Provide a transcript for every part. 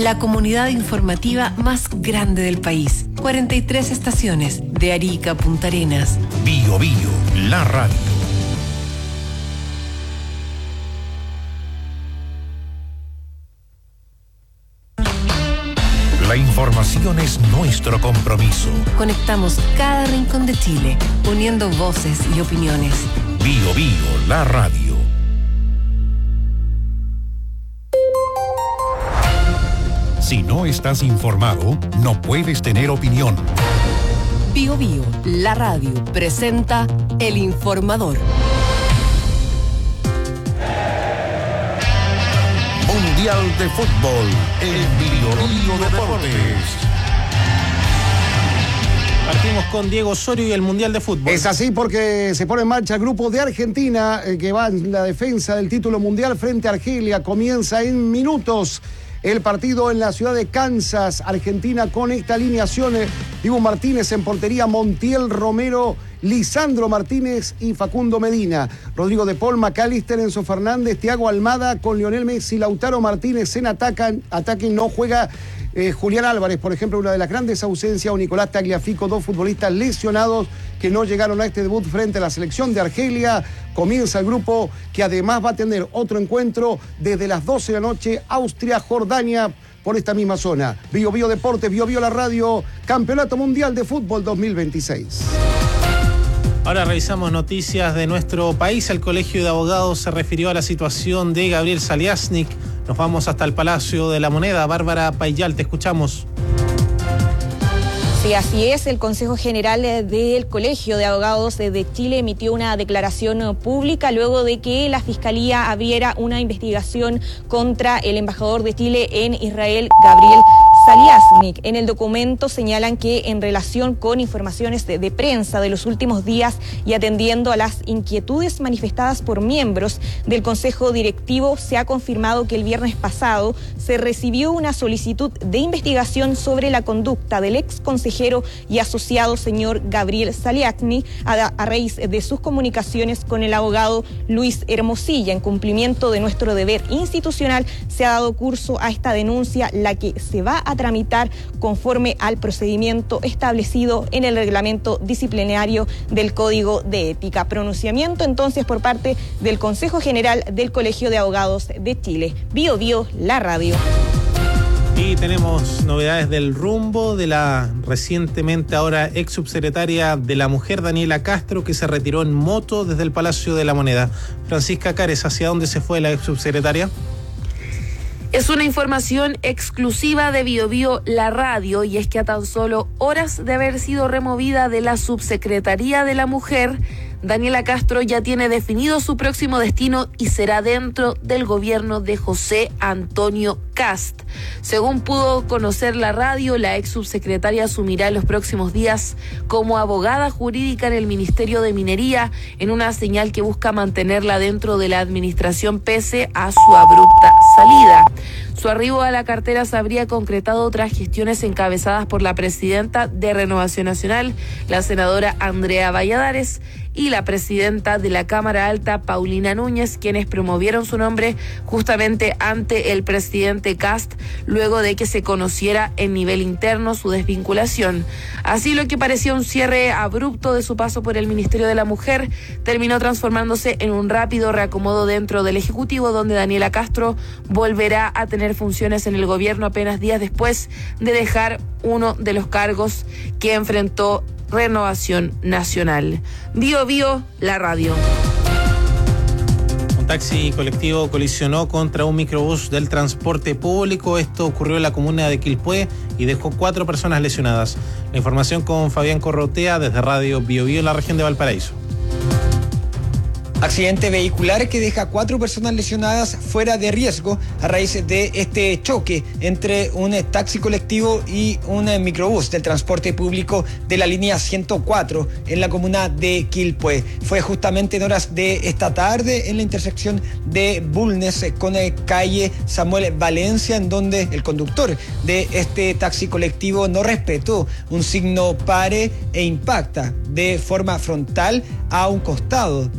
la comunidad informativa más grande del país. 43 estaciones, de Arica a Punta Arenas. Bio Bio, la radio. La información es nuestro compromiso. Conectamos cada rincón de Chile, uniendo voces y opiniones. Bio Bio, la radio. Si no estás informado, no puedes tener opinión. Bio Bio, la radio, presenta El Informador. Mundial de Fútbol, el Bio Bio Deportes. Partimos con Diego Osorio y el Mundial de Fútbol. Es así porque se pone en marcha el grupo de Argentina que va en la defensa del título mundial frente a Argelia. Comienza en minutos el partido en la ciudad de Kansas. Argentina con esta alineación: Dibu Martínez en portería, Montiel, Romero, Lisandro Martínez y Facundo Medina. Rodrigo de Paul, McAllister, Enzo Fernández, Thiago Almada con Lionel Messi, Lautaro Martínez en ataque. No juega Julián Álvarez, por ejemplo, una de las grandes ausencias, o Nicolás Tagliafico, dos futbolistas lesionados que no llegaron a este debut frente a la selección de Argelia. Comienza el grupo que además va a tener otro encuentro desde las 12 de la noche, Austria-Jordania, por esta misma zona. Bio Bio Deportes, Bio Bio la radio, Campeonato Mundial de Fútbol 2026. Ahora revisamos noticias de nuestro país. El Colegio de Abogados se refirió a la situación de Gabriel Saliasnik. Nos vamos hasta el Palacio de la Moneda. Bárbara Payal, te escuchamos. Sí, así es. El Consejo General del Colegio de Abogados de Chile emitió una declaración pública luego de que la Fiscalía abriera una investigación contra el embajador de Chile en Israel, Gabriel Saliasnik. En el documento señalan que en relación con informaciones de prensa de los últimos días y atendiendo a las inquietudes manifestadas por miembros del Consejo Directivo, se ha confirmado que el viernes pasado se recibió una solicitud de investigación sobre la conducta del ex consejero y asociado señor Gabriel Saliasnik a raíz de sus comunicaciones con el abogado Luis Hermosilla. En cumplimiento de nuestro deber institucional, se ha dado curso a esta denuncia, la que se va a tramitar conforme al procedimiento establecido en el reglamento disciplinario del Código de Ética. Pronunciamiento entonces por parte del Consejo General del Colegio de Abogados de Chile. Bio Bio, la radio. Y tenemos novedades del rumbo de la recientemente ahora ex subsecretaria de la Mujer, Daniela Castro, que se retiró en moto desde el Palacio de la Moneda. Francisca Cares, ¿hacia dónde se fue la ex subsecretaria? Es una información exclusiva de Bio Bio, la radio, y es que a tan solo horas de haber sido removida de la Subsecretaría de la Mujer, Daniela Castro ya tiene definido su próximo destino y será dentro del gobierno de José Antonio Kast. Según pudo conocer la radio, la ex subsecretaria asumirá en los próximos días como abogada jurídica en el Ministerio de Minería, en una señal que busca mantenerla dentro de la administración pese a su abrupta salida. Su arribo a la cartera se habría concretado otras gestiones encabezadas por la presidenta de Renovación Nacional, la senadora Andrea Valladares, y la presidenta de la Cámara Alta, Paulina Núñez, quienes promovieron su nombre justamente ante el presidente Kast, luego de que se conociera en nivel interno su desvinculación. Así, lo que parecía un cierre abrupto de su paso por el Ministerio de la Mujer terminó transformándose en un rápido reacomodo dentro del Ejecutivo, donde Daniela Castro volverá a tener funciones en el gobierno apenas días después de dejar uno de los cargos que enfrentó Renovación Nacional. Bio Bio, la radio. Un taxi colectivo colisionó contra un microbús del transporte público. Esto ocurrió en la comuna de Quilpué y dejó 4 personas lesionadas. La información con Fabián Corrotea desde Radio Bio Bio en la región de Valparaíso. Accidente vehicular que deja 4 personas lesionadas fuera de riesgo a raíz de este choque entre un taxi colectivo y un microbús del transporte público de la línea 104 en la comuna de Quilpué. Fue justamente en horas de esta tarde en la intersección de Bulnes con calle Samuel Valencia, en donde el conductor de este taxi colectivo no respetó un signo pare e impacta de forma frontal a un costado de este microbús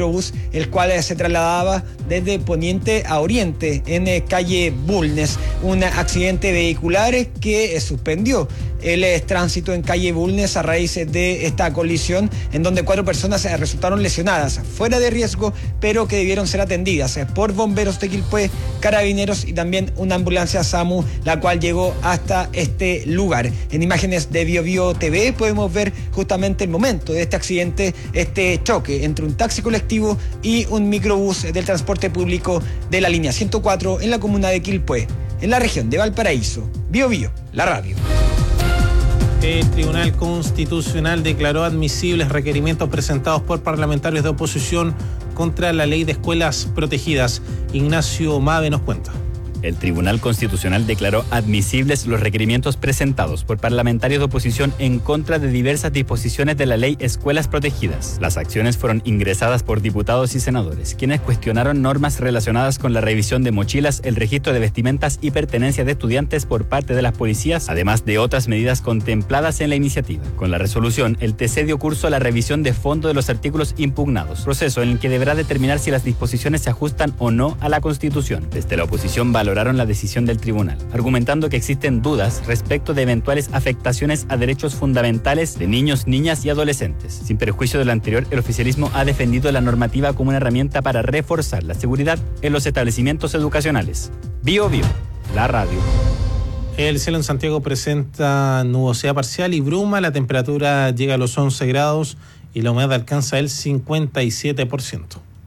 microbús, el cual se trasladaba desde poniente a oriente en calle Bulnes. Un accidente vehicular que suspendió el tránsito en calle Bulnes a raíz de esta colisión, en donde 4 personas resultaron lesionadas, fuera de riesgo, pero que debieron ser atendidas por bomberos de Quilpué, carabineros y también una ambulancia SAMU, la cual llegó hasta este lugar. En imágenes de BioBio TV podemos ver justamente el momento de este accidente, este choque entre un taxi colectivo y un microbús del transporte público de la línea 104 en la comuna de Quilpué, en la región de Valparaíso. BioBio, la radio. El Tribunal Constitucional declaró admisibles requerimientos presentados por parlamentarios de oposición contra la ley de escuelas protegidas. Ignacio Mave nos cuenta. El Tribunal Constitucional declaró admisibles los requerimientos presentados por parlamentarios de oposición en contra de diversas disposiciones de la ley Escuelas Protegidas. Las acciones fueron ingresadas por diputados y senadores, quienes cuestionaron normas relacionadas con la revisión de mochilas, el registro de vestimentas y pertenencias de estudiantes por parte de las policías, además de otras medidas contempladas en la iniciativa. Con la resolución, el TC dio curso a la revisión de fondo de los artículos impugnados, proceso en el que deberá determinar si las disposiciones se ajustan o no a la Constitución. Desde la oposición valoraron la decisión del tribunal, argumentando que existen dudas respecto de eventuales afectaciones a derechos fundamentales de niños, niñas y adolescentes. Sin perjuicio de lo anterior, el oficialismo ha defendido la normativa como una herramienta para reforzar la seguridad en los establecimientos educacionales. BioBio, la radio. El cielo en Santiago presenta nubosidad parcial y bruma, la temperatura llega a los 11 grados y la humedad alcanza el 57%.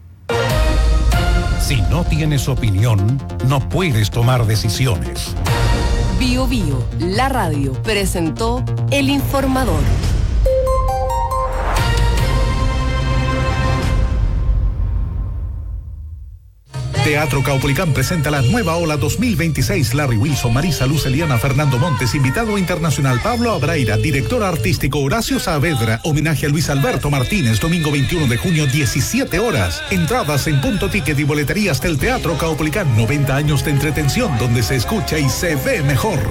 Si no tienes opinión, no puedes tomar decisiones. BioBio, la radio, presentó El Informador. Teatro Caupolicán presenta la nueva ola 2026. Larry Wilson, Marisa Luz, Eliana, Fernando Montes, invitado internacional Pablo Abraira, director artístico Horacio Saavedra, homenaje a Luis Alberto Martínez, domingo 21 de junio, 17 horas. Entradas en Punto Ticket y boleterías del Teatro Caupolicán. 90 años de entretención donde se escucha y se ve mejor.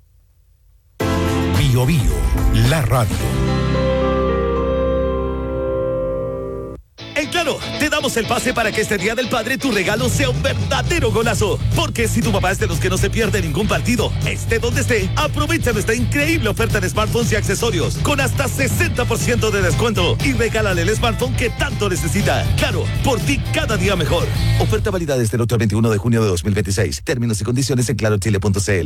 BioBio, la radio. En Claro, te damos el pase para que este Día del Padre tu regalo sea un verdadero golazo. Porque si tu papá es de los que no se pierde ningún partido, esté donde esté, aprovecha nuestra increíble oferta de smartphones y accesorios con hasta 60% de descuento y regálale el smartphone que tanto necesita. Claro, por ti cada día mejor. Oferta válida desde el 8 al 21 de junio de 2026. Términos y condiciones en clarochile.cl.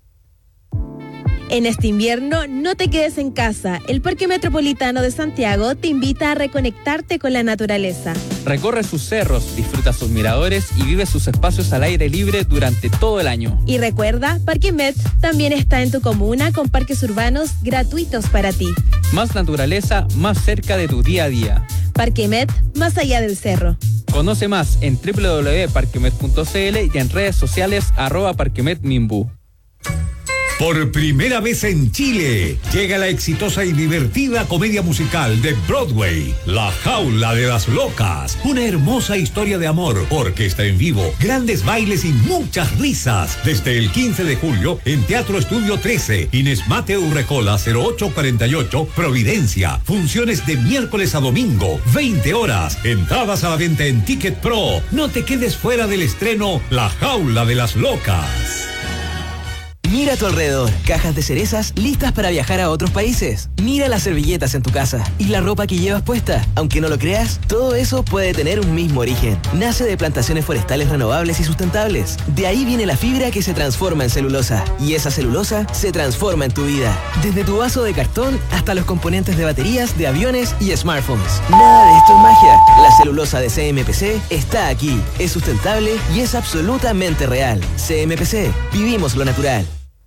En este invierno, no te quedes en casa. El Parque Metropolitano de Santiago te invita a reconectarte con la naturaleza. Recorre sus cerros, disfruta sus miradores y vive sus espacios al aire libre durante todo el año. Y recuerda, Parque Met también está en tu comuna con parques urbanos gratuitos para ti. Más naturaleza, más cerca de tu día a día. Parque Met, más allá del cerro. Conoce más en www.parquemet.cl y en redes sociales @parquemetminbu. Por primera vez en Chile, llega la exitosa y divertida comedia musical de Broadway, La Jaula de las Locas. Una hermosa historia de amor, orquesta en vivo, grandes bailes y muchas risas. Desde el 15 de julio en Teatro Estudio 13, Inés Mateo Urrecola 0848, Providencia. Funciones de miércoles a domingo, 20 horas. Entradas a la venta en Ticket Pro. No te quedes fuera del estreno La Jaula de las Locas. Mira a tu alrededor, cajas de cerezas listas para viajar a otros países. Mira las servilletas en tu casa y la ropa que llevas puesta. Aunque no lo creas, todo eso puede tener un mismo origen. Nace de plantaciones forestales renovables y sustentables. De ahí viene la fibra que se transforma en celulosa. Y esa celulosa se transforma en tu vida. Desde tu vaso de cartón hasta los componentes de baterías, de aviones y smartphones. Nada de esto es magia. La celulosa de CMPC está aquí. Es sustentable y es absolutamente real. CMPC, vivimos lo natural.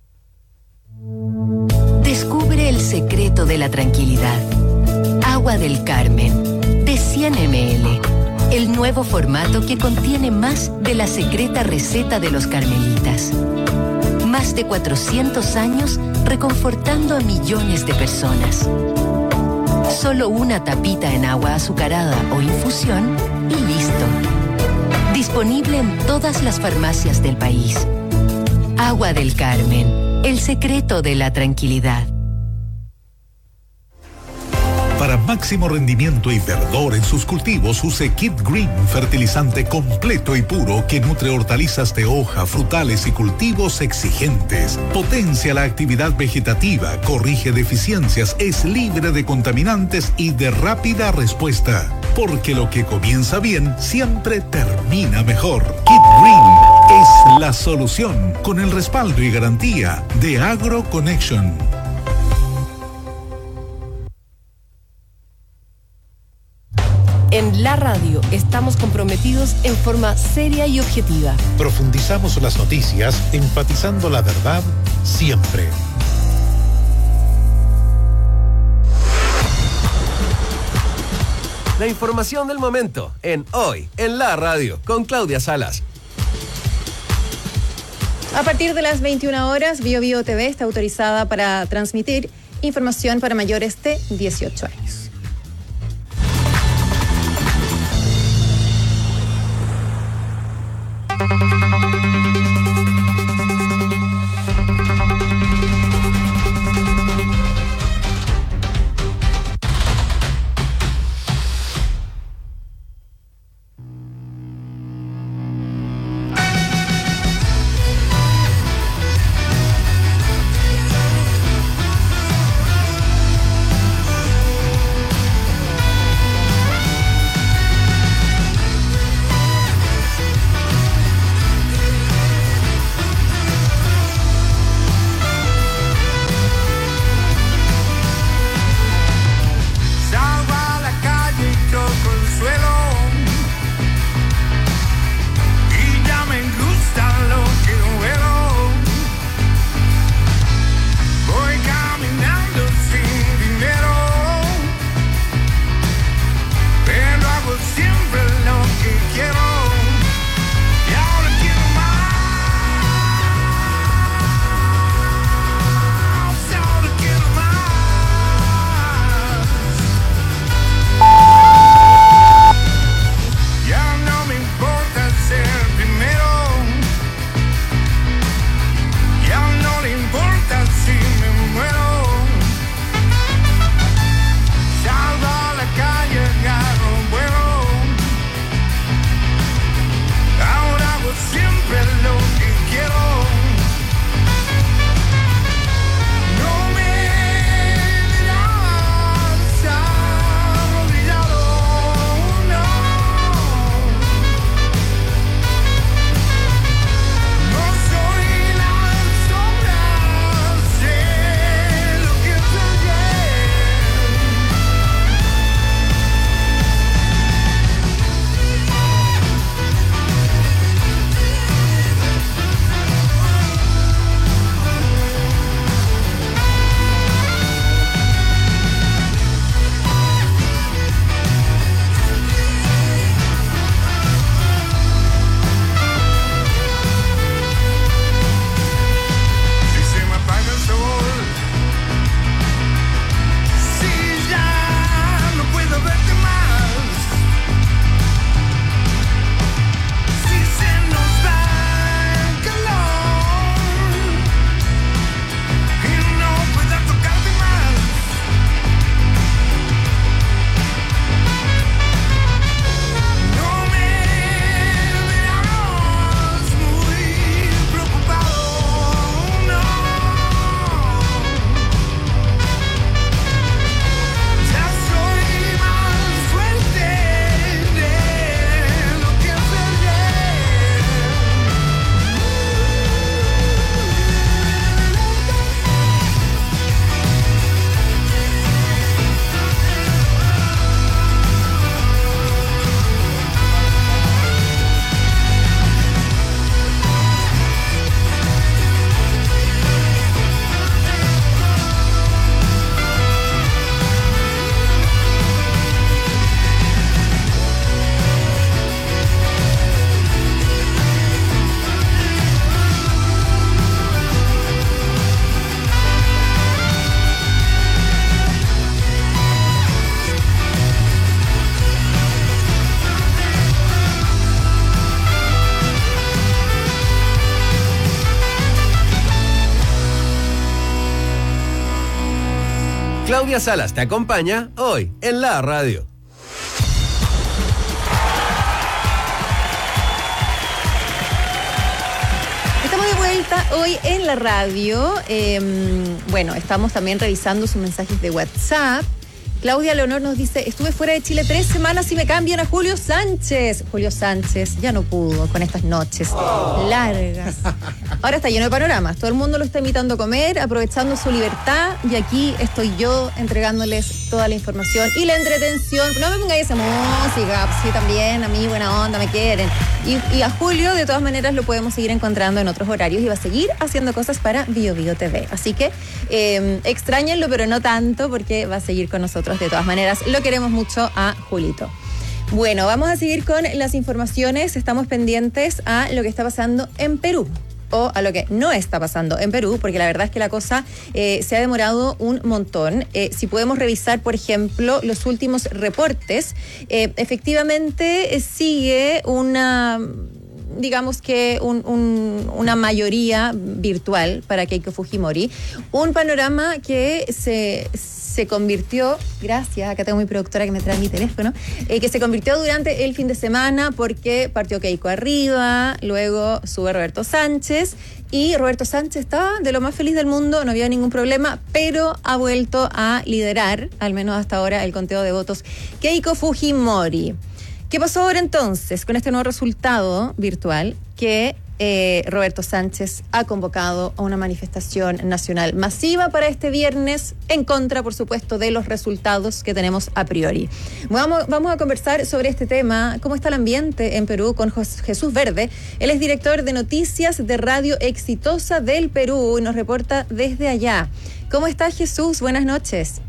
Descubre el secreto de la tranquilidad. Agua del Carmen, de 100 ml. El nuevo formato que contiene más de la secreta receta de los carmelitas. Más de 400 años reconfortando a millones de personas. Solo una tapita en agua azucarada o infusión y listo. Disponible en todas las farmacias del país. Agua del Carmen. El secreto de la tranquilidad. Para máximo rendimiento y verdor en sus cultivos, use Kid Green, fertilizante completo y puro que nutre hortalizas de hoja, frutales y cultivos exigentes. Potencia la actividad vegetativa, corrige deficiencias, es libre de contaminantes y de rápida respuesta. Porque lo que comienza bien siempre termina mejor. Kid Green es la solución, con el respaldo y garantía de AgroConnection. En la radio estamos comprometidos en forma seria y objetiva. Profundizamos las noticias, enfatizando la verdad siempre. La información del momento en Hoy en la Radio con Claudia Salas. A partir de las 21 horas, BioBio TV está autorizada para transmitir información para mayores de 18 años. Claudia Salas te acompaña hoy en la radio. Estamos de vuelta hoy en la radio. Bueno, estamos también revisando sus mensajes de WhatsApp. Claudia Leonor nos dice, estuve fuera de Chile 3 semanas y me cambian a Julio Sánchez. Julio Sánchez ya no pudo con estas noches largas. Ahora está lleno de panoramas. Todo el mundo lo está invitando a comer, aprovechando su libertad. Y aquí estoy yo entregándoles toda la información y la entretención. No me pongáis esa música, pues sí, también a mí buena onda, me quieren. Y a Julio, de todas maneras, lo podemos seguir encontrando en otros horarios y va a seguir haciendo cosas para Bio Bio TV. Así que extrañenlo, pero no tanto, porque va a seguir con nosotros. De todas maneras, lo queremos mucho a Julito. Bueno, vamos a seguir con las informaciones. Estamos pendientes a lo que está pasando en Perú o a lo que no está pasando en Perú, porque la verdad es que la cosa se ha demorado un montón. Si podemos revisar, por ejemplo, los últimos reportes, efectivamente sigue una... digamos que una mayoría virtual para Keiko Fujimori, un panorama que se convirtió, gracias, acá tengo mi productora que me trae mi teléfono, que se convirtió durante el fin de semana porque partió Keiko arriba, luego sube Roberto Sánchez y Roberto Sánchez estaba de lo más feliz del mundo, no había ningún problema, pero ha vuelto a liderar, al menos hasta ahora, el conteo de votos Keiko Fujimori. ¿Qué pasó ahora entonces con este nuevo resultado virtual? Que Roberto Sánchez ha convocado a una manifestación nacional masiva para este viernes, en contra, por supuesto, de los resultados que tenemos a priori. Vamos a conversar sobre este tema, cómo está el ambiente en Perú, con Jesús Verde. Él es director de noticias de Radio Exitosa del Perú y nos reporta desde allá. ¿Cómo está, Jesús? Buenas noches.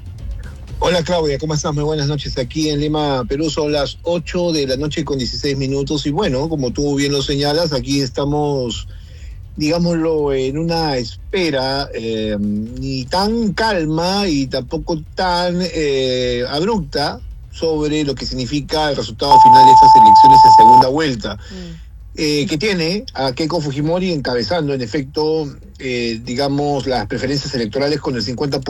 Hola Claudia, ¿cómo estás? Muy buenas noches. Aquí en Lima, Perú, son las 8 de la noche con 16 minutos y bueno, como tú bien lo señalas, aquí estamos, digámoslo, en una espera ni tan calma y tampoco tan abrupta sobre lo que significa el resultado final de estas elecciones en segunda vuelta. Que tiene a Keiko Fujimori encabezando, en efecto, digamos, las preferencias electorales con el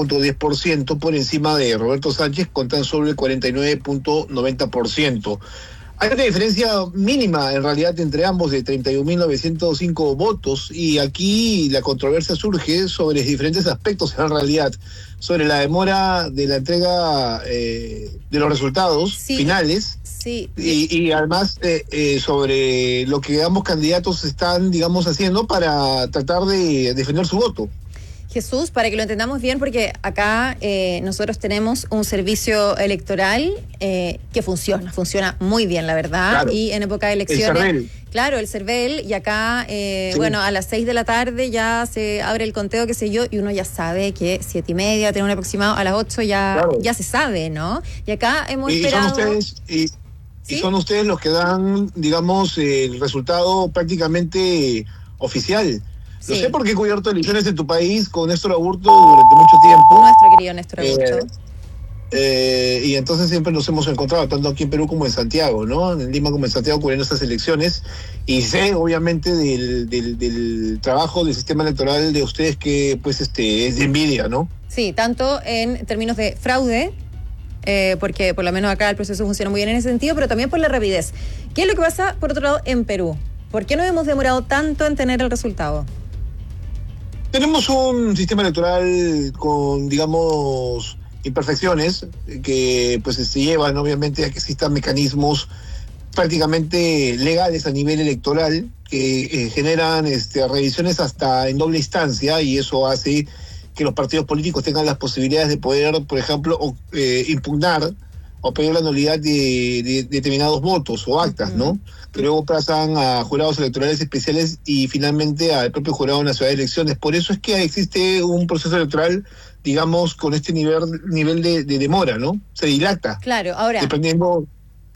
50.10% por encima de Roberto Sánchez con tan solo el 49.90%. Hay una diferencia mínima, en realidad, entre ambos de 31.905 votos y aquí la controversia surge sobre diferentes aspectos, en realidad, sobre la demora de la entrega de los resultados finales. Sí. Y además sobre lo que ambos candidatos están, digamos, haciendo para tratar de defender su voto. Jesús, para que lo entendamos bien, porque acá nosotros tenemos un servicio electoral que funciona muy bien, la verdad, claro. Y en época de elecciones... El CERVEL. Claro, el CERVEL, y acá, sí. Bueno, a las 6 de la tarde ya se abre el conteo, qué sé yo, y uno ya sabe que 7:30, tiene un aproximado, a las 8 ya se sabe, ¿no? Y acá hemos esperado... Y son ustedes los que dan, digamos, el resultado prácticamente oficial. Sí. No sé por qué he cubierto elecciones en tu país con Néstor Aburto durante mucho tiempo. Nuestro querido Néstor Aburto. Y entonces siempre nos hemos encontrado, tanto aquí en Perú como en Santiago, ¿no? En Lima como en Santiago, cubriendo estas elecciones. Y sé, obviamente, del trabajo del sistema electoral de ustedes que, pues, es de envidia, ¿no? Sí, tanto en términos de fraude, porque por lo menos acá el proceso funciona muy bien en ese sentido, pero también por la rapidez. ¿Qué es lo que pasa, por otro lado, en Perú? ¿Por qué nos hemos demorado tanto en tener el resultado? Tenemos un sistema electoral con, digamos, imperfecciones que pues se llevan, obviamente, a que existan mecanismos prácticamente legales a nivel electoral que generan revisiones hasta en doble instancia, y eso hace que los partidos políticos tengan las posibilidades de poder, por ejemplo, impugnar o pedir la nulidad de determinados votos o actas, ¿no? Que luego pasan a jurados electorales especiales y finalmente al propio Jurado Nacional de Elecciones. Por eso es que existe un proceso electoral, digamos, con este nivel de demora, ¿no? Se dilata. Claro, ahora... Dependiendo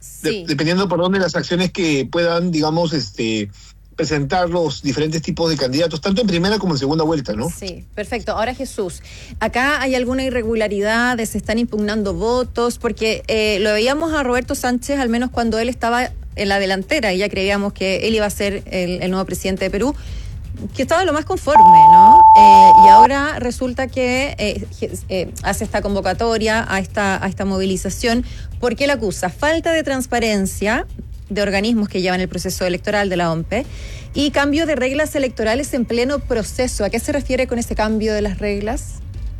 de las acciones que puedan, digamos, presentar los diferentes tipos de candidatos, tanto en primera como en segunda vuelta, ¿no? Sí, perfecto. Ahora, Jesús, ¿acá hay alguna irregularidad? ¿Se están impugnando votos? Porque lo veíamos a Roberto Sánchez, al menos cuando él estaba en la delantera, y ya creíamos que él iba a ser el nuevo presidente de Perú. que estaba lo más conforme, ¿no? Y ahora resulta que hace esta convocatoria a esta movilización. ¿Por qué la acusa? Falta de transparencia de organismos que llevan el proceso electoral de la OMPE y cambio de reglas electorales en pleno proceso. ¿A qué se refiere con ese cambio de las reglas?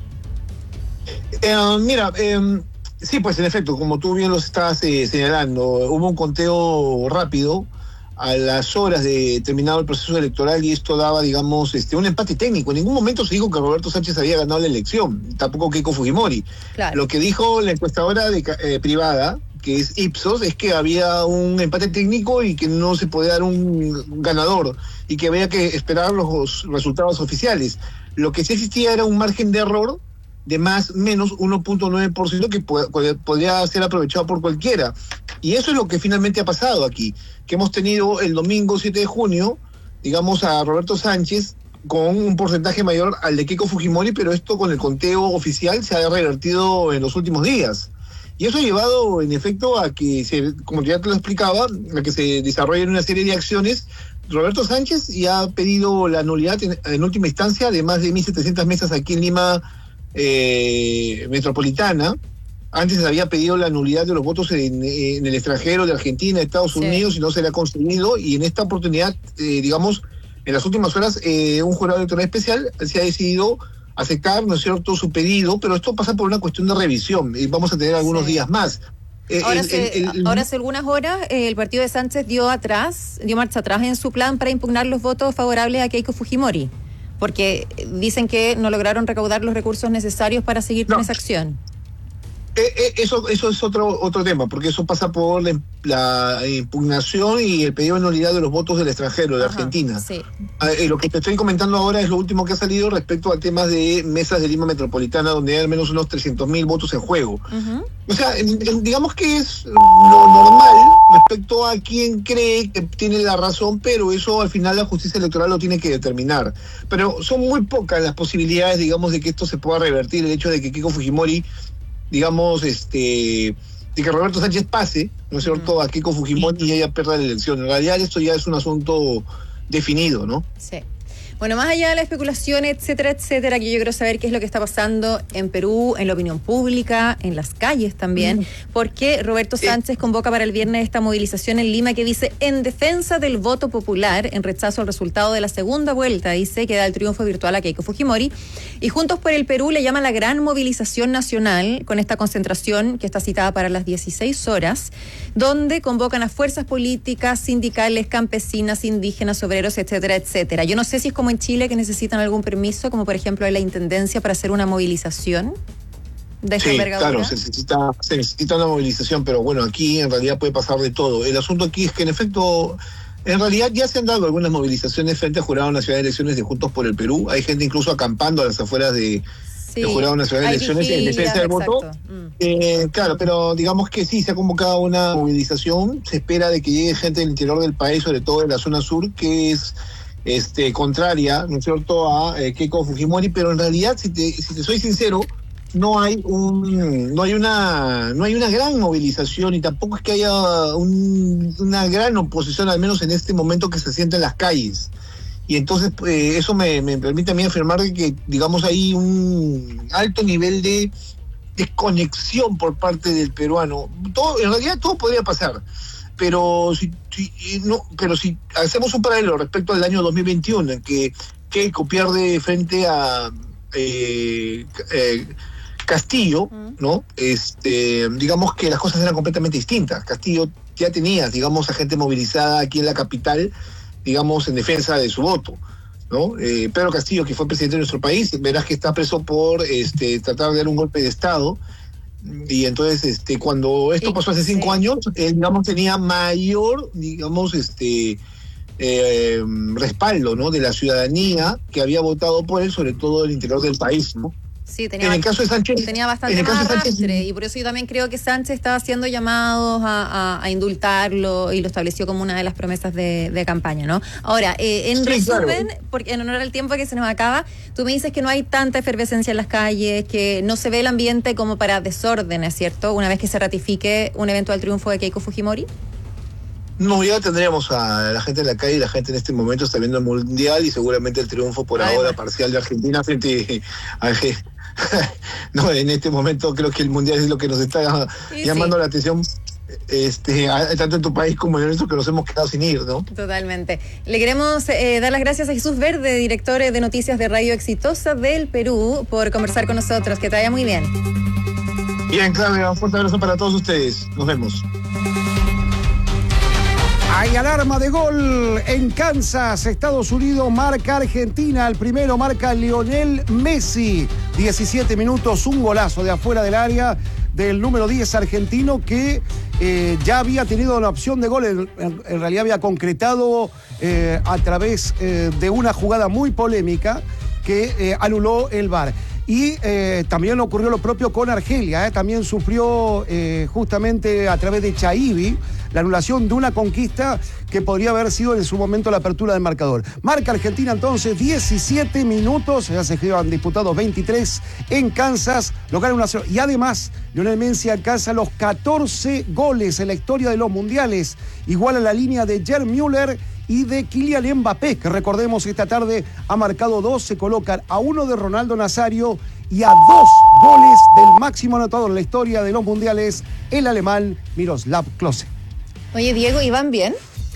Sí, pues en efecto, como tú bien lo estás señalando, hubo un conteo rápido a las horas de terminado el proceso electoral y esto daba, digamos, un empate técnico. En ningún momento se dijo que Roberto Sánchez había ganado la elección, tampoco Keiko Fujimori. Claro. Lo que dijo la encuestadora privada, que es Ipsos, es que había un empate técnico y que no se podía dar un ganador y que había que esperar los resultados oficiales. Lo que sí existía era un margen de error de más menos 1.9% que podría ser aprovechado por cualquiera. Y eso es lo que finalmente ha pasado aquí, que hemos tenido el domingo 7 de junio, digamos, a Roberto Sánchez con un porcentaje mayor al de Keiko Fujimori, pero esto con el conteo oficial se ha revertido en los últimos días. Y eso ha llevado, en efecto, a que, como ya te lo explicaba, a que se desarrollen una serie de acciones. Roberto Sánchez ya ha pedido la nulidad en última instancia de más de 1.700 mesas aquí en Lima metropolitana. Antes se había pedido la nulidad de los votos en el extranjero, de Argentina, Estados Unidos, y no se le ha conseguido. Y en esta oportunidad, digamos, en las últimas horas, un jurado electoral especial se ha decidido aceptar, ¿no es cierto?, su pedido, pero esto pasa por una cuestión de revisión y vamos a tener algunos días más. Ahora hace algunas horas el partido de Sánchez dio marcha atrás en su plan para impugnar los votos favorables a Keiko Fujimori, porque dicen que no lograron recaudar los recursos necesarios para seguir con esa acción. Eso es otro tema, porque eso pasa por la impugnación y el pedido de nulidad de los votos del extranjero, de Argentina. Sí. Lo que te estoy comentando ahora es lo último que ha salido respecto a temas de mesas de Lima metropolitana, donde hay al menos unos 300.000 votos en juego. O sea, digamos que es lo normal respecto a quien cree que tiene la razón, pero eso al final la justicia electoral lo tiene que determinar. Pero son muy pocas las posibilidades, digamos, de que esto se pueda revertir, el hecho de que Keiko Fujimori, digamos, de que Roberto Sánchez pase, ¿no es cierto?, a Keiko Fujimori y ella pierda la elección. En realidad esto ya es un asunto definido, ¿no? Sí. Bueno, más allá de la especulación, etcétera, que yo quiero saber qué es lo que está pasando en Perú, en la opinión pública, en las calles también, porque Roberto Sánchez convoca para el viernes esta movilización en Lima que dice, en defensa del voto popular, en rechazo al resultado de la segunda vuelta, dice que da el triunfo virtual a Keiko Fujimori, y Juntos por el Perú le llama la gran movilización nacional, con esta concentración que está citada para las 16 horas, donde convocan a fuerzas políticas, sindicales, campesinas, indígenas, obreros, etcétera. Yo no sé si es como en Chile que necesitan algún permiso, como por ejemplo de la Intendencia para hacer una movilización de esta envergadura. Claro, se necesita una movilización, pero bueno, aquí en realidad puede pasar de todo. El asunto aquí es que en efecto, en realidad ya se han dado algunas movilizaciones frente al Jurado Nacional de Elecciones de Juntos por el Perú. Hay gente incluso acampando a las afueras del Jurado Nacional de Elecciones en defensa del voto. Claro, pero digamos que sí, se ha convocado una movilización. Se espera de que llegue gente del interior del país, sobre todo de la zona sur, que es contraria, ¿no es cierto?, a Keiko Fujimori, pero en realidad, si te soy sincero, no hay una gran movilización y tampoco es que haya una gran oposición, al menos en este momento, que se sienta en las calles. Y entonces eso me permite a mí afirmar que, digamos, hay un alto nivel de desconexión por parte del peruano. En realidad todo podría pasar. Pero si hacemos un paralelo respecto al año 2021, en que Keiko pierde frente a Castillo, ¿no? Digamos que las cosas eran completamente distintas. Castillo ya tenía, digamos, a gente movilizada aquí en la capital, digamos, en defensa de su voto, ¿no? Pedro Castillo, que fue presidente de nuestro país, verás que está preso por tratar de dar un golpe de Estado. Y entonces, cuando esto pasó hace 5 años, él, digamos, tenía mayor, digamos, respaldo, ¿no?, de la ciudadanía que había votado por él, sobre todo del interior del país, ¿no? Sí, tenía, en el caso de Sánchez, tenía bastante más arrastre, y por eso yo también creo que Sánchez estaba haciendo llamados a indultarlo y lo estableció como una de las promesas de campaña, ¿no? Ahora, en resumen, claro, porque en honor al tiempo que se nos acaba, tú me dices que no hay tanta efervescencia en las calles, que no se ve el ambiente como para desórdenes, ¿cierto?, una vez que se ratifique un eventual triunfo de Keiko Fujimori. No, ya tendríamos a la gente en la calle, la gente en este momento está viendo el Mundial y seguramente el triunfo por ahora parcial de Argentina frente a... No, en este momento creo que el Mundial es lo que nos está llamando la atención, tanto en tu país como en el nuestro, que nos hemos quedado sin ir, ¿no? Totalmente. Le queremos dar las gracias a Jesús Verde, director de noticias de Radio Exitosa del Perú, por conversar con nosotros. Que te vaya muy bien. Bien, Claudia, un fuerte abrazo para todos ustedes. Nos vemos. Hay alarma de gol en Kansas, Estados Unidos, marca Argentina. El primero marca Lionel Messi. 17 minutos, un golazo de afuera del área del número 10 argentino que ya había tenido la opción de gol. En realidad había concretado a través de una jugada muy polémica que anuló el VAR. Y también ocurrió lo propio con Argelia. También sufrió justamente a través de Chaibi la anulación de una conquista que podría haber sido en su momento la apertura del marcador. Marca Argentina entonces, 17 minutos, ya se llevan disputados 23 en Kansas, local 1-0. Y además, Lionel Messi alcanza los 14 goles en la historia de los mundiales, igual a la línea de Gerd Müller y de Kylian Mbappé, que recordemos esta tarde ha marcado 2, se colocan a 1 de Ronaldo Nazario y a 2 goles del máximo anotador en la historia de los mundiales, el alemán Miroslav Klose. Oye, Diego, ¿y van bien?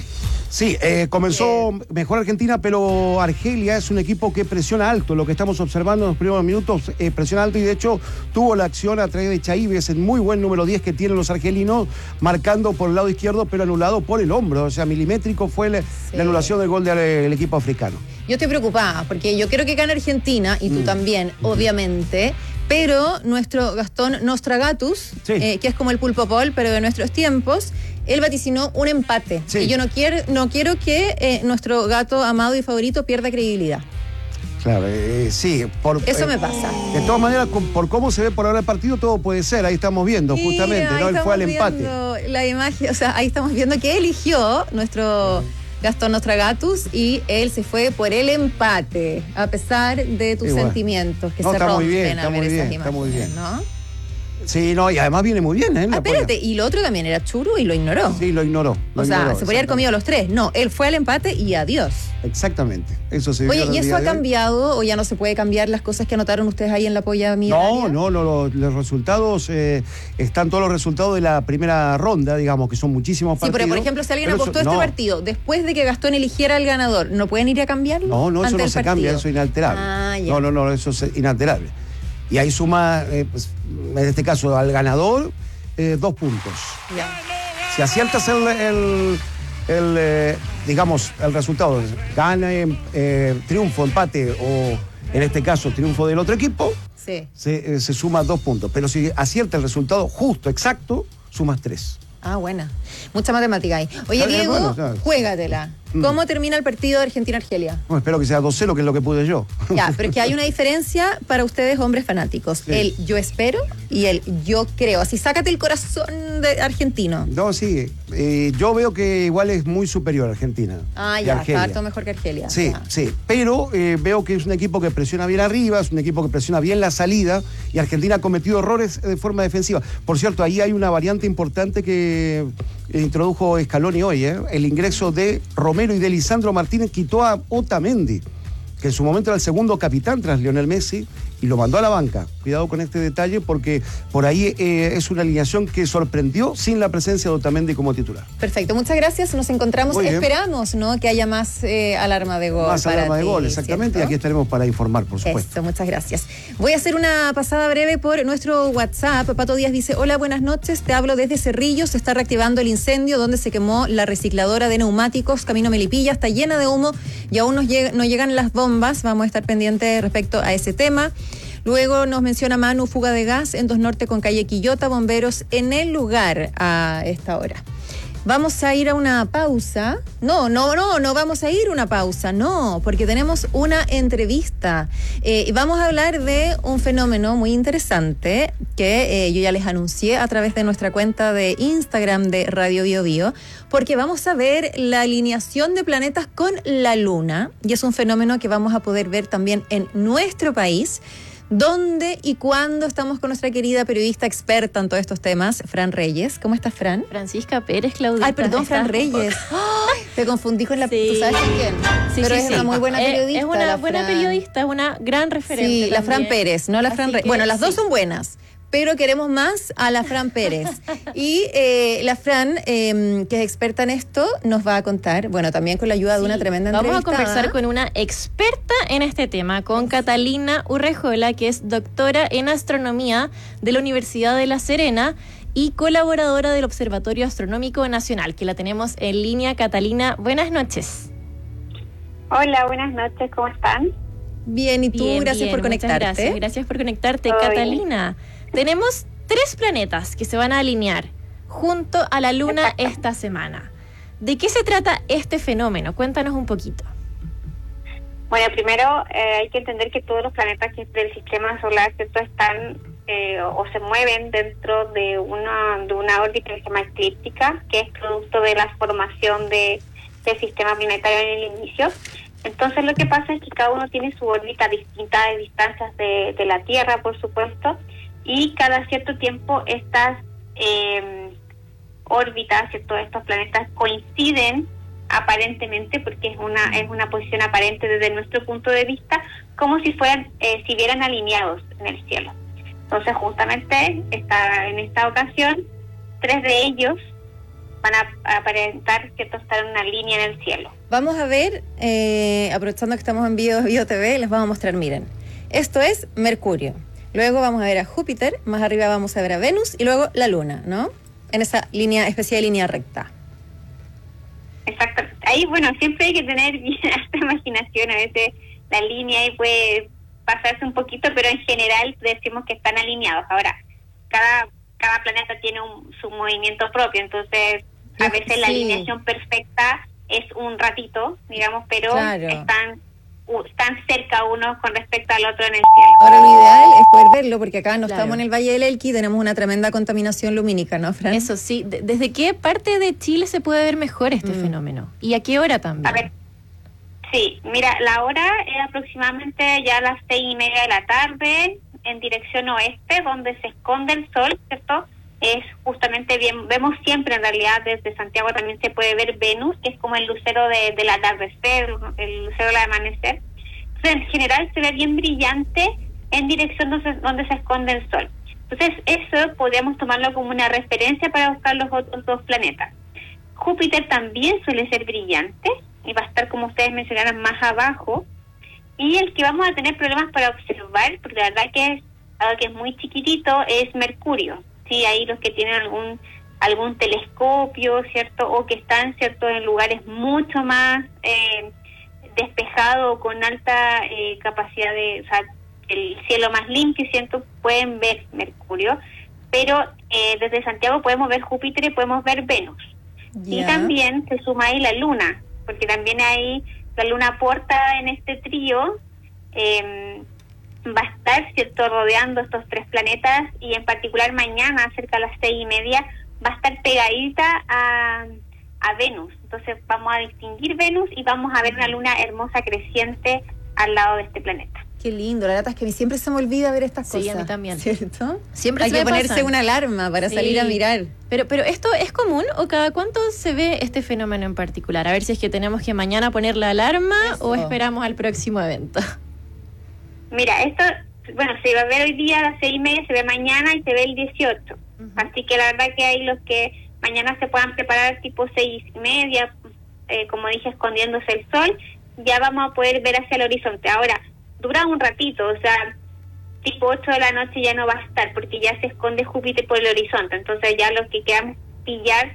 Sí, comenzó mejor Argentina, pero Argelia es un equipo que presiona alto. Lo que estamos observando en los primeros minutos, presiona alto, y de hecho tuvo la acción a través de Chaibi, ese muy buen número 10 que tienen los argelinos, marcando por el lado izquierdo, pero anulado por el hombro. O sea, milimétrico fue la anulación del gol del equipo africano. Yo estoy preocupada, porque yo quiero que gane Argentina, y tú también, obviamente, pero nuestro Gastón Nostragatus, que es como el Pulpo Paul, pero de nuestros tiempos, él vaticinó un empate. Sí. Y yo no quiero que nuestro gato amado y favorito pierda credibilidad. Claro, sí. Eso me pasa. De todas maneras, por cómo se ve por ahora el partido, todo puede ser. Ahí estamos viendo, justamente, ¿no? Él fue al empate. La imagen, o sea, ahí estamos viendo que eligió nuestro Gastón Nostragatus y él se fue por el empate, a pesar de tus sentimientos que se rompen a ver esas imágenes. Está muy bien. ¿No? Sí, no, y además viene muy bien, ¿eh? Espérate, y lo otro también era churro y lo ignoró. Sí, lo ignoró. Se podría haber comido los 3. No, él fue al empate y adiós. Exactamente. Eso se Oye, ¿y eso ha cambiado o ya no se puede cambiar las cosas que anotaron ustedes ahí en la polla mía? No, los resultados, están todos los resultados de la primera ronda, digamos, que son muchísimos partidos. Sí, pero por ejemplo, si alguien apostó este partido, después de que Gastón eligiera al ganador, ¿no pueden ir a cambiarlo? No, eso no se cambia, eso es inalterable. No, eso es inalterable. Y ahí suma, pues, en este caso, al ganador, 2 puntos. Ya. Si aciertas el resultado, gane, triunfo, empate o, en este caso, triunfo del otro equipo, se suma 2 puntos. Pero si acierta el resultado justo, exacto, sumas 3. Ah, buena. Mucha matemática ahí. Oye, Diego, juégatela. ¿Cómo termina el partido de Argentina-Argelia? No, espero que sea 2-0, que es lo que pude yo. Ya, pero es que hay una diferencia para ustedes, hombres fanáticos. Sí. El yo espero y el yo creo. Así, sácate el corazón de argentino. No, sí. Yo veo que igual es muy superior a Argentina. Ah, ya, está harto mejor que Argelia. Sí, ya. Sí. Pero veo que es un equipo que presiona bien arriba, es un equipo que presiona bien la salida, y Argentina ha cometido errores de forma defensiva. Por cierto, ahí hay una variante importante que introdujo Scaloni hoy, el ingreso de Romero y de Lisandro Martínez quitó a Otamendi, que en su momento era el segundo capitán tras Lionel Messi, y lo mandó a la banca. Cuidado con este detalle, porque por ahí es una alineación que sorprendió sin la presencia de Otamendi como titular. Perfecto, muchas gracias. Nos encontramos, esperamos, ¿no?, que haya más alarma de gol. Más alarma de gol, exactamente, ¿cierto? Y aquí estaremos para informar, por supuesto. Esto, muchas gracias. Voy a hacer una pasada breve por nuestro WhatsApp. Pato Díaz dice: hola, buenas noches, te hablo desde Cerrillo. Se está reactivando el incendio donde se quemó la recicladora de neumáticos camino Melipilla, está llena de humo y aún no llegan las bombas. Vamos a estar pendientes respecto a ese tema. Luego nos menciona Manu, fuga de gas en 2 Norte con calle Quillota, bomberos en el lugar a esta hora. Vamos a ir a una pausa. No vamos a ir a una pausa, no, porque tenemos una entrevista. Vamos a hablar de un fenómeno muy interesante que yo ya les anuncié a través de nuestra cuenta de Instagram de Radio Bio Bio, porque vamos a ver la alineación de planetas con la Luna, y es un fenómeno que vamos a poder ver también en nuestro país, ¿Dónde y cuándo estamos con nuestra querida periodista experta en todos estos temas, Fran Reyes? ¿Cómo estás, Fran? Francisca Pérez, Claudita. Ay, perdón, Fran Reyes. Te confundí con la... ¿Tú sabes con quién? Sí, pero es una muy buena periodista. Es una buena periodista, es una gran referente. Sí, la también. Fran Pérez, no la Fran Reyes. Bueno, las dos son buenas, pero queremos más a la Fran Pérez. Y la Fran, que es experta en esto, nos va a contar, bueno, también con la ayuda de una tremenda entrevistada. Vamos a conversar con una experta en este tema, con Catalina Urrejola, que es doctora en astronomía de la Universidad de La Serena y colaboradora del Observatorio Astronómico Nacional, que la tenemos en línea. Catalina, buenas noches. Hola, buenas noches, ¿cómo están? Bien, ¿y tú? Gracias por conectarte. Gracias por conectarte, Todo Catalina. Tenemos 3 planetas que se van a alinear junto a la Luna esta semana. ¿De qué se trata este fenómeno? Cuéntanos un poquito. Bueno, primero hay que entender que todos los planetas del sistema solar, ¿cierto?, están o se mueven dentro de una órbita que se llama eclíptica, que es producto de la formación del sistema planetario en el inicio. Entonces lo que pasa es que cada uno tiene su órbita distinta de distancias de la Tierra, por supuesto, y cada cierto tiempo estas órbitas, ¿cierto?, estos planetas coinciden aparentemente, porque es una posición aparente desde nuestro punto de vista, como si vieran alineados en el cielo. Entonces justamente en esta ocasión 3 de ellos van a aparentar, ¿cierto?, estar en una línea en el cielo. Vamos a ver, aprovechando que estamos en Bio TV, les vamos a mostrar, miren, esto es Mercurio. Luego vamos a ver a Júpiter, más arriba vamos a ver a Venus y luego la Luna, ¿no? En esa especie de línea recta. Exacto. Ahí, bueno, siempre hay que tener bien esta imaginación. A veces la línea ahí puede pasarse un poquito, pero en general decimos que están alineados. Ahora, cada planeta tiene su movimiento propio, entonces a veces la alineación perfecta es un ratito, digamos, pero claro, están cerca unos con respecto al otro en el cielo. Ahora lo ideal es poder verlo, porque acá no estamos en el Valle del Elqui, tenemos una tremenda contaminación lumínica, ¿no, Fran? Eso sí, ¿desde qué parte de Chile se puede ver mejor este fenómeno? ¿Y a qué hora también? A ver, sí, mira, la hora es aproximadamente ya a las 6:30 de la tarde, en dirección oeste, donde se esconde el sol, ¿cierto? Es justamente bien, vemos siempre en realidad desde Santiago también se puede ver Venus, que es como el lucero del atardecer, el lucero del amanecer. Entonces en general se ve bien brillante en dirección donde se esconde el sol. Entonces eso podríamos tomarlo como una referencia para buscar los otros 2 planetas. Júpiter también suele ser brillante y va a estar, como ustedes mencionaron, más abajo. Y el que vamos a tener problemas para observar, porque la verdad que es algo que es muy chiquitito, es Mercurio. Sí, ahí los que tienen algún telescopio, ¿cierto? O que están, ¿cierto?, en lugares mucho más despejados, con alta capacidad o sea, el cielo más limpio, ¿cierto?, pueden ver Mercurio. Pero desde Santiago podemos ver Júpiter y podemos ver Venus. Yeah. Y también se suma ahí la Luna, porque también ahí la Luna aporta en este trío, va a estar, ¿cierto?, rodeando estos 3 planetas, y en particular mañana, cerca a las 6:30, va a estar pegadita a Venus. Entonces vamos a distinguir Venus y vamos a ver una luna hermosa creciente al lado de este planeta. Qué lindo, la verdad es que a mí siempre se me olvida ver estas cosas. Sí, a mí también. ¿Cierto? Siempre hay que ponerse una alarma para salir a mirar. Pero ¿esto es común o cada cuánto se ve este fenómeno en particular? A ver si es que tenemos que mañana poner la alarma o esperamos al próximo evento. Mira, esto, bueno, se va a ver hoy día a las 6:30, se ve mañana y se ve el 18. Así que la verdad que hay los que mañana se puedan preparar tipo 6:30, como dije, escondiéndose el sol, ya vamos a poder ver hacia el horizonte. Ahora, dura un ratito, o sea, tipo 8 de la noche ya no va a estar, porque ya se esconde Júpiter por el horizonte. Entonces ya los que quedan pillar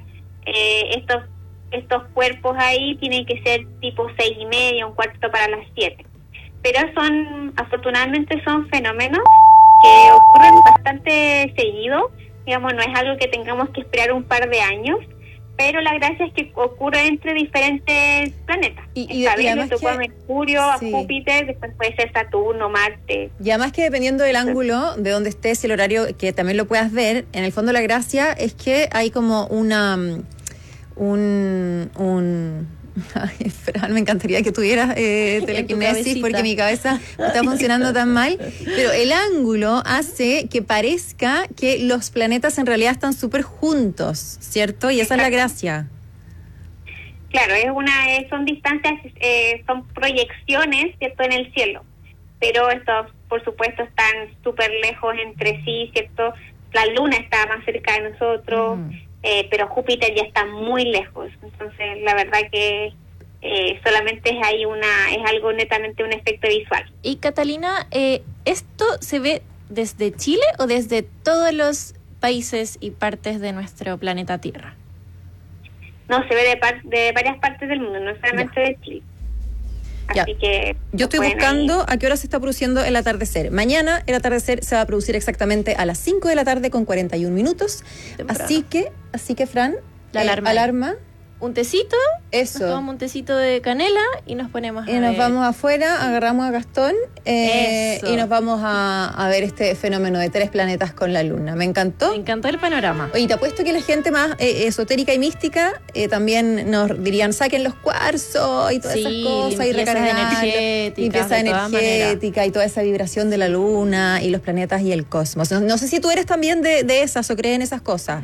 estos cuerpos ahí tienen que ser tipo 6:30, 1/4 para las 7. Pero afortunadamente son fenómenos que ocurren bastante seguido, digamos, no es algo que tengamos que esperar un par de años, pero la gracia es que ocurre entre diferentes planetas. Y además le tocó a Mercurio, a Júpiter, después puede ser Saturno, Marte. Y además que dependiendo del ángulo de donde estés y el horario, que también lo puedas ver, en el fondo la gracia es que hay como Ay, Fran, me encantaría que tuvieras telequinesis porque mi cabeza no está funcionando tan mal. Pero el ángulo hace que parezca que los planetas en realidad están súper juntos, ¿cierto? Y esa es la gracia. Claro, son distancias, son proyecciones, ¿cierto?, en el cielo. Pero estos, por supuesto, están súper lejos entre sí, ¿cierto? La Luna está más cerca de nosotros, pero Júpiter ya está muy lejos. Entonces, la verdad que solamente es algo netamente un efecto visual. Y Catalina, ¿esto se ve desde Chile o desde todos los países y partes de nuestro planeta Tierra? No, se ve de varias partes del mundo, no solamente de Chile. Así que yo estoy buscando a qué hora se está produciendo el atardecer. Mañana el atardecer se va a producir exactamente a las 5 de la tarde con 41 minutos. Así que Fran, la alarma. Un tecito, eso. Nos tomamos un tecito de canela y nos ponemos a ver. Nos vamos afuera, agarramos a Gastón y nos vamos a ver este fenómeno de 3 planetas con la Luna. Me encantó. Me encantó el panorama. Oye, te apuesto que la gente más esotérica y mística también nos dirían, saquen los cuarzos y todas esas cosas y recargar. Limpieza energética y toda esa vibración de la Luna y los planetas y el cosmos. No sé si tú eres también de esas o crees en esas cosas.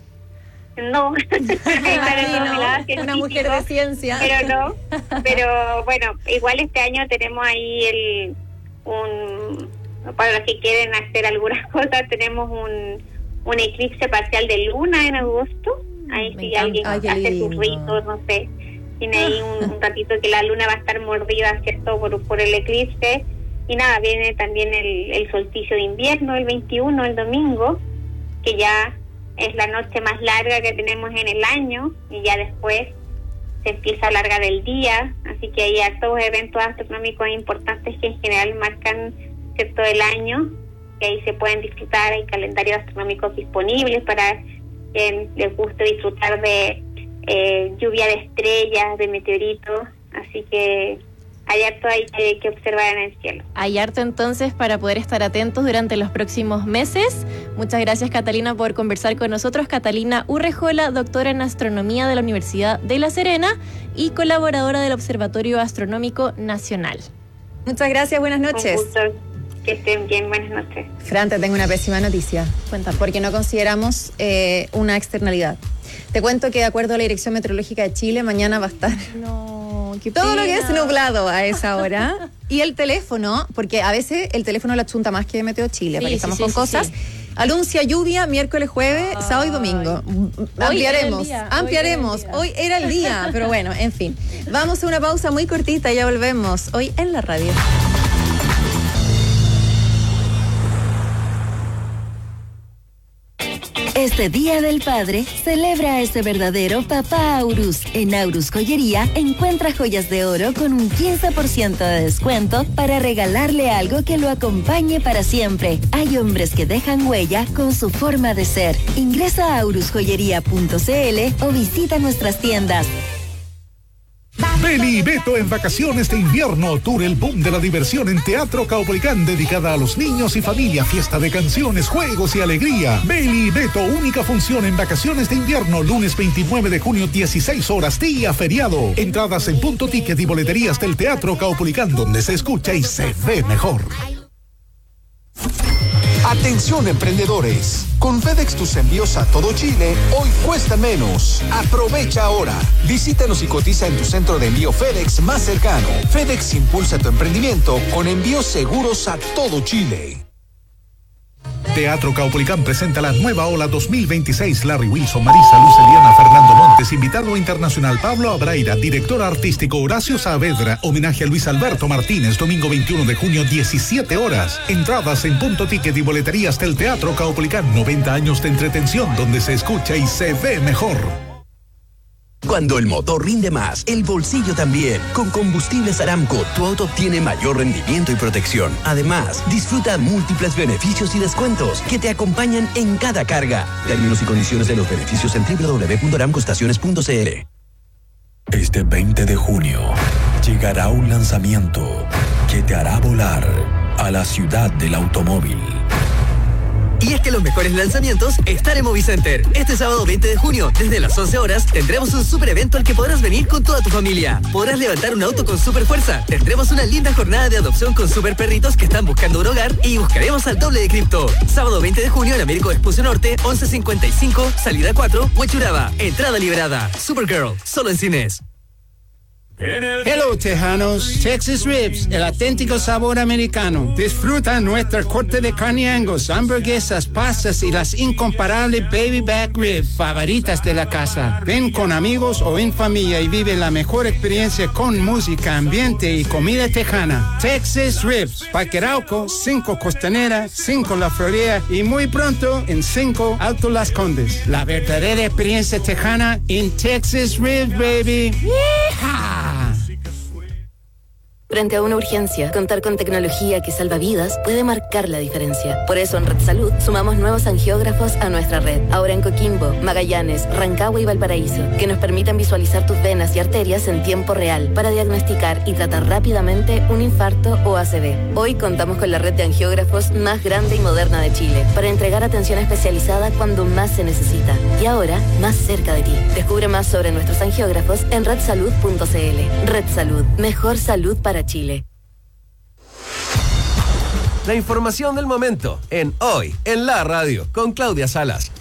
No, una mujer de ciencia. Pero bueno, igual este año tenemos ahí para los que quieren hacer algunas cosas, tenemos un eclipse parcial de luna en agosto. Ahí si alguien hace sus ritos, no sé, tiene ahí un ratito que la luna va a estar mordida, ¿cierto?, por el eclipse. Y nada, viene también el solsticio de invierno, el 21, el domingo, que ya es la noche más larga que tenemos en el año, y ya después se empieza a alargar el día, así que hay hartos eventos astronómicos importantes que en general marcan, ¿cierto?, el año, que ahí se pueden disfrutar. Hay calendarios astronómicos disponibles para quien les guste disfrutar de lluvia de estrellas, de meteoritos, así que hay harto ahí que observar en el cielo. Hay harto entonces para poder estar atentos durante los próximos meses. Muchas gracias, Catalina, por conversar con nosotros. Catalina Urrejola, doctora en astronomía de la Universidad de La Serena y colaboradora del Observatorio Astronómico Nacional. Muchas gracias, buenas noches. Un gusto. Que estén bien, buenas noches. Fran, te tengo una pésima noticia. Cuéntame. Porque no consideramos una externalidad. Te cuento que de acuerdo a la Dirección Meteorológica de Chile, mañana va a estar... todo lo que es nublado a esa hora. Y el teléfono, porque a veces el teléfono la chunta más que Meteo Chile, porque estamos con cosas. Sí. Anuncia lluvia miércoles, jueves, sábado y domingo. Ampliaremos. Hoy era el día, pero bueno, en fin. Vamos a una pausa muy cortita y ya volvemos. Hoy en la radio. Este Día del Padre, celebra a ese verdadero papá Aurus. En Aurus Joyería, encuentra joyas de oro con un 15% de descuento para regalarle algo que lo acompañe para siempre. Hay hombres que dejan huella con su forma de ser. Ingresa a aurusjoyería.cl o visita nuestras tiendas. Beli y Beto en vacaciones de invierno. Tour El Boom de la Diversión en Teatro Caupolicán, dedicada a los niños y familia. Fiesta de canciones, juegos y alegría. Beli y Beto, única función en vacaciones de invierno. Lunes 29 de junio, 16 horas, día feriado. Entradas en Punto Ticket y boleterías del Teatro Caupolicán, donde se escucha y se ve mejor. Atención, emprendedores. Con FedEx tus envíos a todo Chile hoy cuestan menos. Aprovecha ahora. Visítanos y cotiza en tu centro de envío FedEx más cercano. FedEx impulsa tu emprendimiento con envíos seguros a todo Chile. Teatro Caupolicán presenta la nueva ola 2026. Larry Wilson, Marisa Luz Eliana, Fernando Montes, invitado internacional Pablo Abraira, director artístico Horacio Saavedra, homenaje a Luis Alberto Martínez, domingo 21 de junio, 17 horas. Entradas en Punto Ticket y boleterías del Teatro Caupolicán. 90 años de entretención donde se escucha y se ve mejor. Cuando el motor rinde más, el bolsillo también. Con Combustibles Aramco, tu auto obtiene mayor rendimiento y protección. Además, disfruta múltiples beneficios y descuentos que te acompañan en cada carga. Términos y condiciones de los beneficios en www.aramcoestaciones.cl. Este 20 de junio llegará un lanzamiento que te hará volar a la ciudad del automóvil. Y es que los mejores lanzamientos están en Movicenter. Este sábado 20 de junio, desde las 11 horas, tendremos un super evento al que podrás venir con toda tu familia. Podrás levantar un auto con super fuerza. Tendremos una linda jornada de adopción con super perritos que están buscando un hogar y buscaremos al doble de cripto. Sábado 20 de junio en Américo Vespucio Norte, 1155, salida 4, Huechuraba. Entrada liberada. Supergirl, solo en cines. Hello, tejanos. Texas Ribs, el auténtico sabor americano. Disfruta nuestra corte de carne Angus, hamburguesas, pastas y las incomparables baby back ribs favoritas de la casa. Ven con amigos o en familia y vive la mejor experiencia con música, ambiente y comida tejana. Texas Ribs, Parque Arauco, 5 Costanera, 5 La Florida y muy pronto en 5 Alto Las Condes. La verdadera experiencia tejana en Texas Ribs, baby. ¡Yeehaw! Frente a una urgencia, contar con tecnología que salva vidas puede marcar la diferencia. Por eso en Red Salud sumamos nuevos angiógrafos a nuestra red. Ahora en Coquimbo, Magallanes, Rancagua y Valparaíso, que nos permiten visualizar tus venas y arterias en tiempo real para diagnosticar y tratar rápidamente un infarto o ACV. Hoy contamos con la red de angiógrafos más grande y moderna de Chile para entregar atención especializada cuando más se necesita. Y ahora, más cerca de ti. Descubre más sobre nuestros angiógrafos en redsalud.cl. Red Salud. Mejor salud para Chile. La información del momento en Hoy en la Radio con Claudia Salas.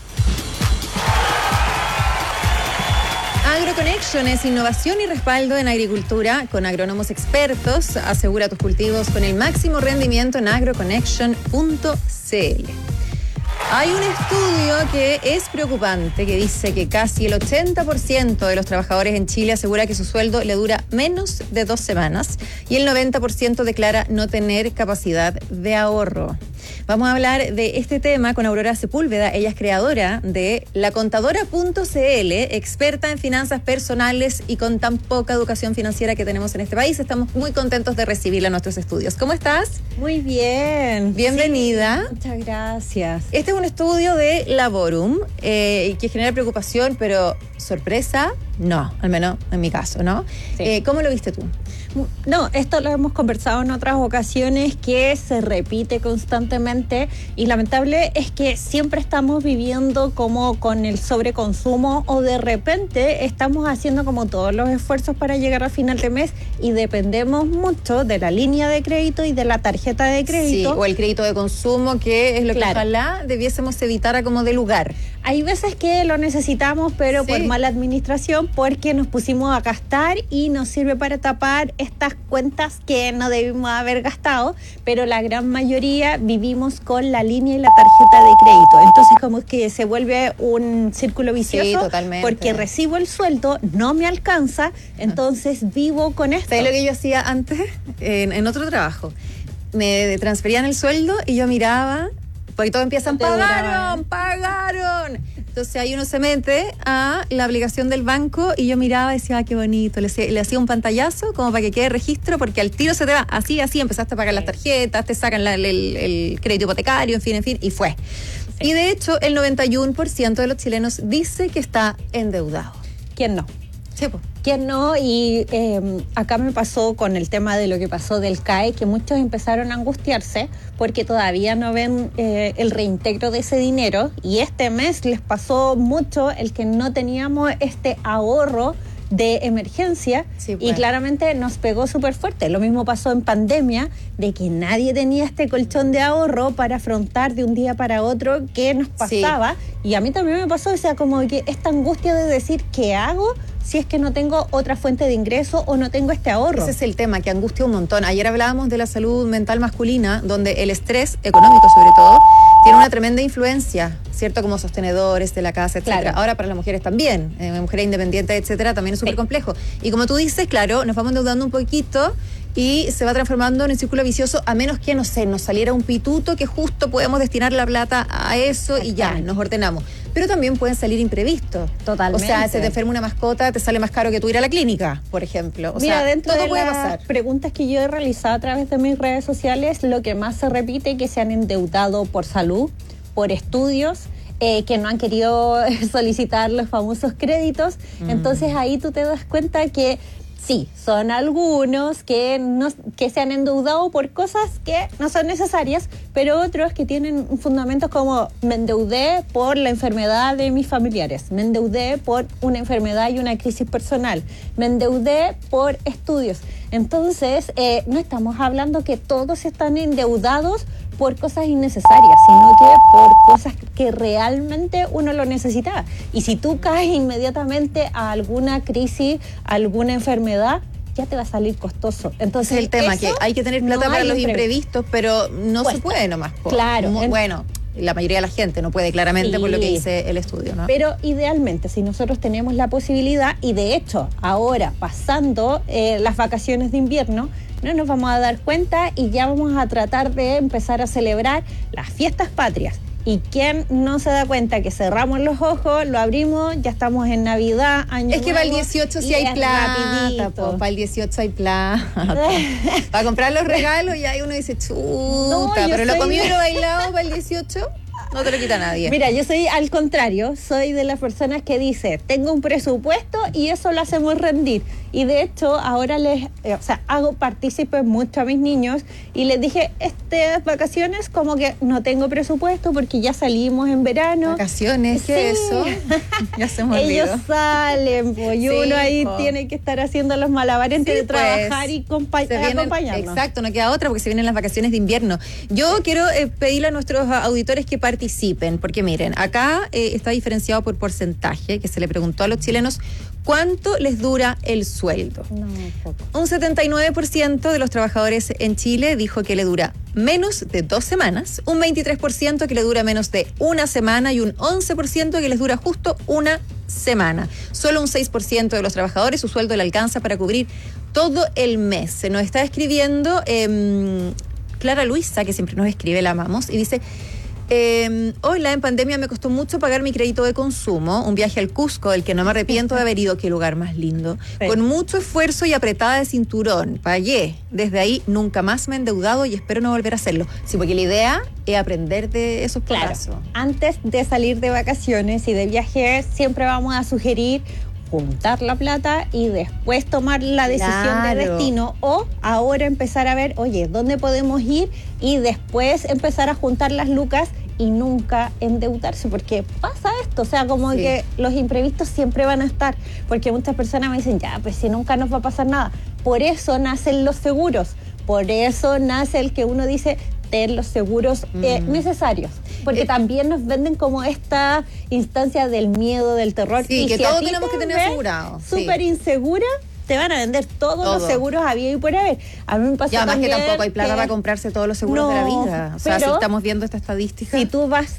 AgroConnection es innovación y respaldo en agricultura con agrónomos expertos. Asegura tus cultivos con el máximo rendimiento en agroconnection.cl. Hay un estudio que es preocupante que dice que casi el 80% de los trabajadores en Chile asegura que su sueldo le dura menos de 2 semanas y el 90% declara no tener capacidad de ahorro. Vamos a hablar de este tema con Aurora Sepúlveda. Ella es creadora de lacontadora.cl, experta en finanzas personales y con tan poca educación financiera que tenemos en este país. Estamos muy contentos de recibirla en nuestros estudios. ¿Cómo estás? Muy bien. Bienvenida. Sí, muchas gracias. Este es un estudio de Laborum que genera preocupación, pero sorpresa, no, al menos en mi caso, ¿no? Sí. ¿Cómo lo viste tú? No, esto lo hemos conversado en otras ocasiones, que se repite constantemente y lamentable es que siempre estamos viviendo como con el sobreconsumo o de repente estamos haciendo como todos los esfuerzos para llegar a final de mes y dependemos mucho de la línea de crédito y de la tarjeta de crédito. Sí, o el crédito de consumo, que es lo que ojalá debiésemos evitar a como de lugar. Hay veces que lo necesitamos, pero por mala administración, porque nos pusimos a gastar y nos sirve para tapar estas cuentas que no debimos haber gastado, pero la gran mayoría vivimos con la línea y la tarjeta de crédito. Entonces como que se vuelve un círculo vicioso. Sí, totalmente. Porque recibo el sueldo, no me alcanza, entonces vivo con esto. ¿Sabes lo que yo hacía antes? En otro trabajo. Me transferían el sueldo y yo miraba, porque todos empiezan, pagaron. Entonces ahí uno se mete a la aplicación del banco y yo miraba y decía, qué bonito. Le hacía un pantallazo como para que quede registro, porque al tiro se te va así, empezaste a pagar las tarjetas, te sacan el crédito hipotecario, en fin, y fue. Sí. Y de hecho, el 91% de los chilenos dice que está endeudado. ¿Quién no? Sí, pues. ¿Quién no? Y acá me pasó con el tema de lo que pasó del CAE, que muchos empezaron a angustiarse porque todavía no ven el reintegro de ese dinero, y este mes les pasó mucho el que no teníamos este ahorro de emergencia, sí, pues. Y claramente nos pegó súper fuerte. Lo mismo pasó en pandemia, de que nadie tenía este colchón de ahorro para afrontar de un día para otro qué nos pasaba, sí. Y a mí también me pasó, o sea, como que esta angustia de decir, ¿qué hago si es que no tengo otra fuente de ingreso o no tengo este ahorro? Ese es el tema, que angustia un montón. Ayer hablábamos de la salud mental masculina, donde el estrés económico, sobre todo, tiene una tremenda influencia, ¿cierto? Como sostenedores de la casa, etcétera. Claro. Ahora para las mujeres también, mujeres independientes, etcétera, también es súper complejo. Y como tú dices, claro, nos vamos endeudando un poquito y se va transformando en un círculo vicioso, a menos que, no sé, nos saliera un pituto que justo podemos destinar la plata a eso y ya, nos ordenamos. Pero también pueden salir imprevistos. Totalmente. O sea, se te enferma una mascota, te sale más caro que tú ir a la clínica, por ejemplo. O Mira, sea, dentro todo de puede las pasar. Preguntas que yo he realizado a través de mis redes sociales, lo que más se repite es que se han endeudado por salud, por estudios, que no han querido solicitar los famosos créditos. Entonces ahí tú te das cuenta que Sí, son algunos que se han endeudado por cosas que no son necesarias, pero otros que tienen fundamentos como me endeudé por la enfermedad de mis familiares, me endeudé por una enfermedad y una crisis personal, me endeudé por estudios. Entonces, no estamos hablando que todos están endeudados por cosas innecesarias, sino que por cosas que realmente uno lo necesitaba. Y si tú caes inmediatamente a alguna crisis, a alguna enfermedad, ya te va a salir costoso. Entonces, el tema que hay que tener plata para los imprevistos, pero no se puede nomás. Claro. Bueno, la mayoría de la gente no puede, claramente, sí, por lo que dice el estudio, ¿no? Pero idealmente, si nosotros tenemos la posibilidad, y de hecho, ahora pasando las vacaciones de invierno, no nos vamos a dar cuenta y ya vamos a tratar de empezar a celebrar las fiestas patrias. ¿Y quién no se da cuenta que cerramos los ojos, lo abrimos, ya estamos en Navidad, Año Es que Nuevo, para el 18 sí hay plata, para el 18 hay plata. Para comprar los regalos y ahí uno dice, chuta, pero lo comido y lo bailado para el 18... no te lo quita nadie. Mira, yo soy al contrario, soy de las personas que dice, tengo un presupuesto y eso lo hacemos rendir. Y de hecho, ahora hago partícipes mucho a mis niños y les dije, estas vacaciones como que no tengo presupuesto porque ya salimos en verano. ¿Vacaciones? ¿Qué es eso? Ya se me olvidó. Ellos salen, pues, y uno ahí tiene que estar haciendo los malabares entre trabajar y acompañarnos. Exacto, no queda otra porque se vienen las vacaciones de invierno. Yo quiero pedirle a nuestros auditores que participen, porque miren, acá está diferenciado por porcentaje, que se le preguntó a los chilenos cuánto les dura el sueldo. No, poco. Un 79% de los trabajadores en Chile dijo que le dura menos de 2 semanas, un 23% que le dura menos de 1 semana y un 11% que les dura justo 1 semana. Solo un 6% de los trabajadores su sueldo le alcanza para cubrir todo el mes. Se nos está escribiendo Clara Luisa, que siempre nos escribe, la amamos, y dice... hola, en pandemia me costó mucho pagar mi crédito de consumo, un viaje al Cusco del que no me arrepiento de haber ido, qué lugar más lindo. Sí. Con mucho esfuerzo y apretada de cinturón, pagué. Desde ahí nunca más me he endeudado y espero no volver a hacerlo. Sí, porque la idea es aprender de esos plazos. Claro, antes de salir de vacaciones y de viaje siempre vamos a sugerir juntar la plata y después tomar la decisión de destino, o ahora empezar a ver, oye, ¿dónde podemos ir? Y después empezar a juntar las lucas y nunca endeudarse, porque pasa esto, o sea, como que los imprevistos siempre van a estar, porque muchas personas me dicen, ya, pues si nunca nos va a pasar nada. Por eso nacen los seguros, por eso nace el que uno dice, ten los seguros necesarios, porque también nos venden como esta instancia del miedo, del terror. Sí, y que si todos tenemos que tener asegurado. Súper insegura, te van a vender todos los seguros había y por haber. A mí me pasó también que tampoco hay plata para comprarse todos los seguros de la vida. O sea, si estamos viendo esta estadística. Si tú vas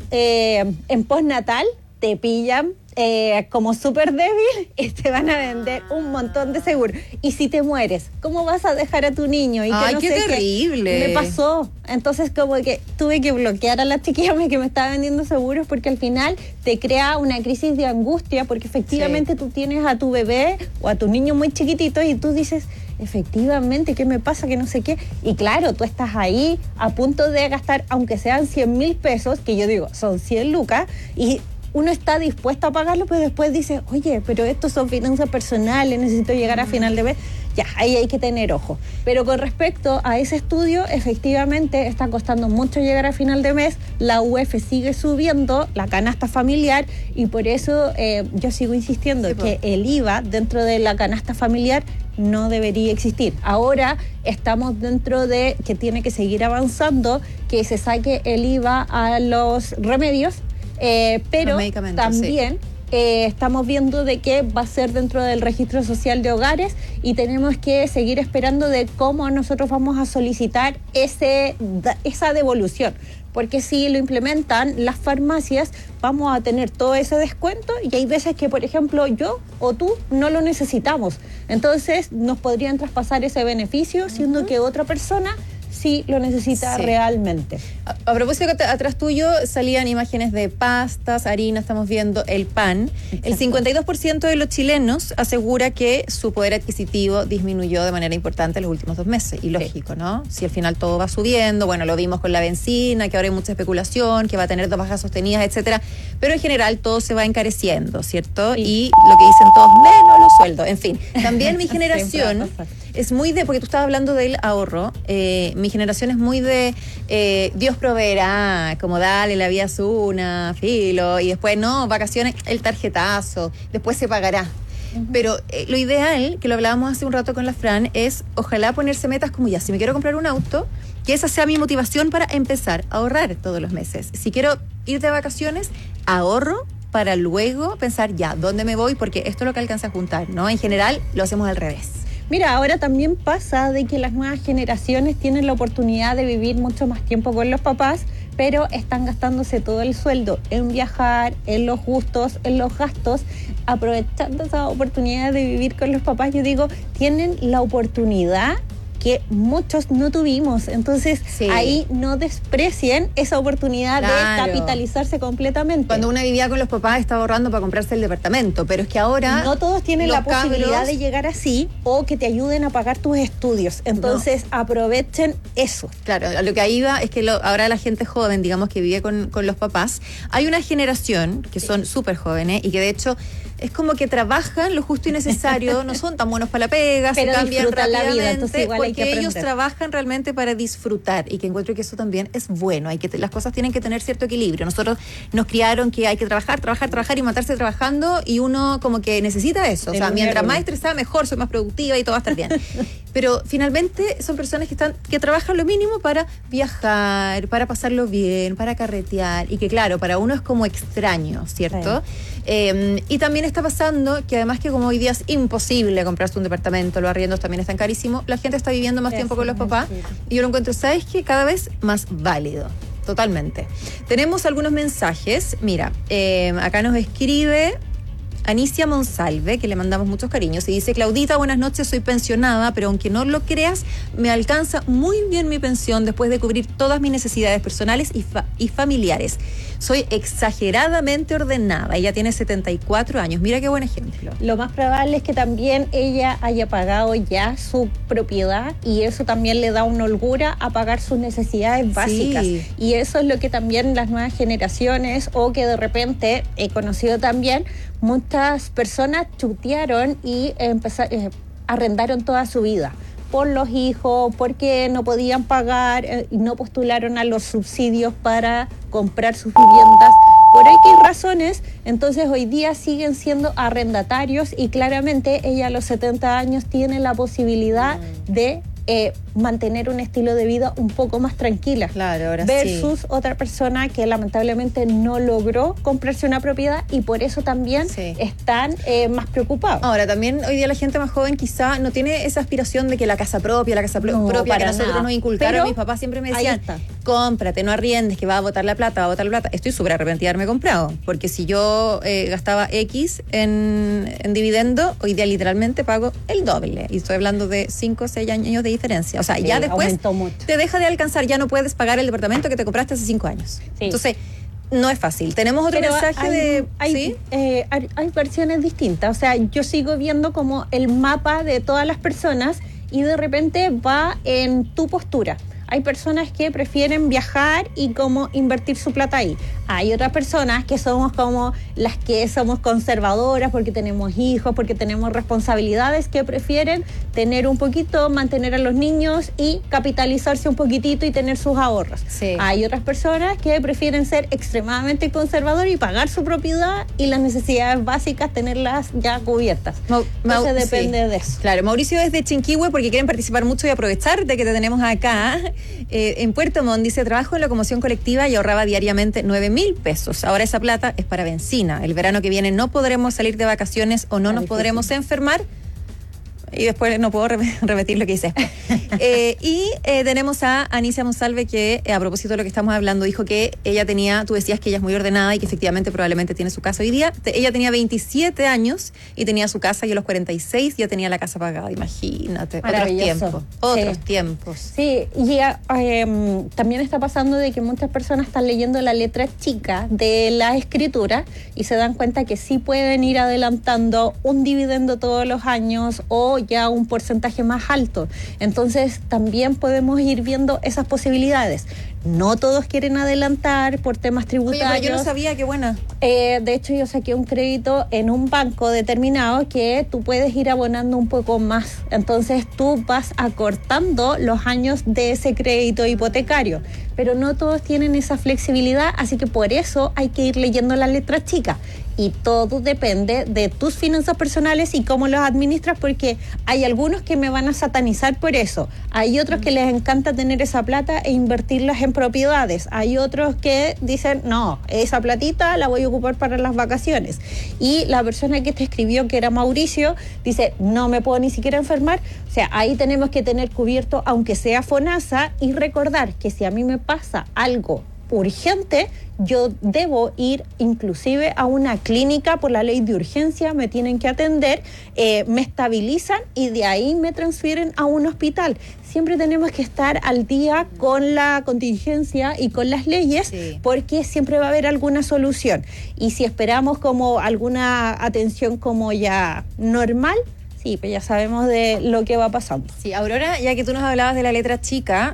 en postnatal, te pillan como súper débil y te van a vender un montón de seguros. Y si te mueres, ¿cómo vas a dejar a tu niño? Y ¡ay, qué terrible! Me pasó. Entonces, como que tuve que bloquear a la chiquilla que me estaba vendiendo seguros, porque al final te crea una crisis de angustia, porque efectivamente tú tienes a tu bebé o a tu niño muy chiquitito y tú dices, efectivamente, ¿qué me pasa? Que no sé qué. Y claro, tú estás ahí a punto de gastar, aunque sean 100,000 pesos, que yo digo, son 100 lucas, y uno está dispuesto a pagarlo, pero después dice, oye, pero estos son finanzas personales, necesito llegar a final de mes. Ya, ahí hay que tener ojo. Pero con respecto a ese estudio, efectivamente está costando mucho llegar a final de mes, la UF sigue subiendo, la canasta familiar, y por eso yo sigo insistiendo que el IVA dentro de la canasta familiar no debería existir. Ahora estamos dentro de que tiene que seguir avanzando, que se saque el IVA a los remedios, pero también estamos viendo de que va a ser dentro del registro social de hogares, y tenemos que seguir esperando de cómo nosotros vamos a solicitar esa devolución, porque si lo implementan las farmacias vamos a tener todo ese descuento, y hay veces que, por ejemplo, yo o tú no lo necesitamos, entonces nos podrían traspasar ese beneficio, siendo que otra persona si lo necesita realmente. A propósito, atrás tuyo salían imágenes de pastas, harina, estamos viendo el pan. Exacto. El 52% de los chilenos asegura que su poder adquisitivo disminuyó de manera importante en los últimos 2 meses. Y lógico, ¿no? Si al final todo va subiendo, bueno, lo vimos con la benzina, que ahora hay mucha especulación, que va a tener 2 bajas sostenidas, etcétera. Pero en general todo se va encareciendo, ¿cierto? Sí. Y lo que dicen todos, menos los sueldos. En fin, también mi generación es muy de, porque tú estabas hablando del ahorro, mi generación es muy de Dios proveerá, como dale, la vida es una, filo, y después no, vacaciones, el tarjetazo, después se pagará. Pero lo ideal, que lo hablábamos hace un rato con la Fran, es ojalá ponerse metas como ya, si me quiero comprar un auto, que esa sea mi motivación para empezar a ahorrar todos los meses. Si quiero ir de vacaciones, ahorro para luego pensar ya, ¿dónde me voy? Porque esto es lo que alcanza a juntar, ¿no? En general lo hacemos al revés. Mira, ahora también pasa de que las nuevas generaciones tienen la oportunidad de vivir mucho más tiempo con los papás, pero están gastándose todo el sueldo en viajar, en los gustos, en los gastos, aprovechando esa oportunidad de vivir con los papás. Yo digo, tienen la oportunidad que muchos no tuvimos. Entonces, ahí no desprecien esa oportunidad de capitalizarse completamente. Cuando una vivía con los papás estaba ahorrando para comprarse el departamento, pero es que ahora no todos tienen la posibilidad de llegar así o que te ayuden a pagar tus estudios. Entonces, aprovechen eso. Claro, a lo que ahí va es que ahora la gente joven, digamos, que vive con los papás, hay una generación que son súper jóvenes y que de hecho es como que trabajan lo justo y necesario, no son tan buenos para la pega, pero se cambian rápidamente, la vida, entonces igual hay que porque ellos trabajan realmente para disfrutar, y que encuentro que eso también es bueno. Las cosas tienen que tener cierto equilibrio. Nosotros nos criaron que hay que trabajar y matarse trabajando, y uno como que necesita eso. O sea, mientras más estresada, mejor, soy más productiva y todo va a estar bien. Pero finalmente son personas que trabajan lo mínimo para viajar, para pasarlo bien, para carretear, y que claro, para uno es como extraño, ¿cierto? Y también está pasando que además que como hoy día es imposible comprarse un departamento, los arriendos también están carísimos, la gente está viviendo más tiempo con los papás, y yo lo encuentro, ¿sabes qué? Cada vez más válido. Totalmente. Tenemos algunos mensajes. Mira, acá nos escribe Anicia Monsalve, que le mandamos muchos cariños, y dice: Claudita, buenas noches, soy pensionada, pero aunque no lo creas, me alcanza muy bien mi pensión después de cubrir todas mis necesidades personales y familiares. Soy exageradamente ordenada. Ella tiene 74 años. Mira qué buen ejemplo. Lo más probable es que también ella haya pagado ya su propiedad, y eso también le da una holgura a pagar sus necesidades básicas. Y eso es lo que también las nuevas generaciones, o que de repente he conocido también, muchas personas chutearon y arrendaron toda su vida por los hijos, porque no podían pagar y no postularon a los subsidios para comprar sus viviendas por X razones. Entonces hoy día siguen siendo arrendatarios, y claramente ella a los 70 años tiene la posibilidad de mantener un estilo de vida un poco más tranquila, versus otra persona que lamentablemente no logró comprarse una propiedad, y por eso también están más preocupados. Ahora, también hoy día la gente más joven quizá no tiene esa aspiración de que la casa propia que nosotros nos inculcaron. Mis papás siempre me decían, cómprate, no arriendes, que va a botar la plata, Estoy súper arrepentida de haberme comprado, porque si yo gastaba X en dividendo, hoy día literalmente pago el doble, y estoy hablando de 5 o 6 años de diferencia. O sea, ya después te deja de alcanzar, ya no puedes pagar el departamento que te compraste hace 5 años. Entonces, no es fácil. Tenemos otro mensaje hay versiones distintas. O sea, yo sigo viendo como el mapa de todas las personas, y de repente va en tu postura. Hay personas que prefieren viajar y como invertir su plata ahí. Hay otras personas que somos como las que somos conservadoras porque tenemos hijos, porque tenemos responsabilidades, que prefieren tener un poquito, mantener a los niños y capitalizarse un poquitito y tener sus ahorros. Hay otras personas que prefieren ser extremadamente conservadores y pagar su propiedad y las necesidades básicas tenerlas ya cubiertas. Entonces depende de eso. Claro, Mauricio es de Chinquihue porque quieren participar mucho y aprovechar de que te tenemos acá. En Puerto Montt dice: trabajo en locomoción colectiva y ahorraba diariamente 9.000 pesos. Ahora esa plata es para benzina. El verano que viene no podremos salir de vacaciones o no nos podremos enfermar. y después no puedo repetir lo que hice. Tenemos a Anicia Monsalve que, a propósito de lo que estamos hablando, dijo que ella tenía, tú decías que ella es muy ordenada y que efectivamente probablemente tiene su casa hoy día. Ella tenía 27 años y tenía su casa, y a los 46 ya tenía la casa pagada, imagínate. Otros tiempos. Sí, y también está pasando de que muchas personas están leyendo la letra chica de la escritura y se dan cuenta que sí pueden ir adelantando un dividendo todos los años o ya un porcentaje más alto. Entonces también podemos ir viendo esas posibilidades. No todos quieren adelantar por temas tributarios. Oye, pero yo no sabía, qué buena. De hecho, yo saqué un crédito en un banco determinado que tú puedes ir abonando un poco más. Entonces tú vas acortando los años de ese crédito hipotecario. Pero no todos tienen esa flexibilidad, así que por eso hay que ir leyendo las letras chicas. Y todo depende de tus finanzas personales y cómo los administras, porque hay algunos que me van a satanizar por eso. Hay otros que les encanta tener esa plata e invertirlas en propiedades. Hay otros que dicen, no, esa platita la voy a ocupar para las vacaciones. Y la persona que te escribió, que era Mauricio, dice, no me puedo ni siquiera enfermar. O sea, ahí tenemos que tener cubierto, aunque sea FONASA, y recordar que si a mí me pasa algo urgente, yo debo ir inclusive a una clínica por la ley de urgencia, me tienen que atender, me estabilizan y de ahí me transfieren a un hospital. Siempre tenemos que estar al día con la contingencia y con las leyes, porque siempre va a haber alguna solución. Y si esperamos como alguna atención como ya normal, sí, pues ya sabemos de lo que va pasando. Sí, Aurora, ya que tú nos hablabas de la letra chica,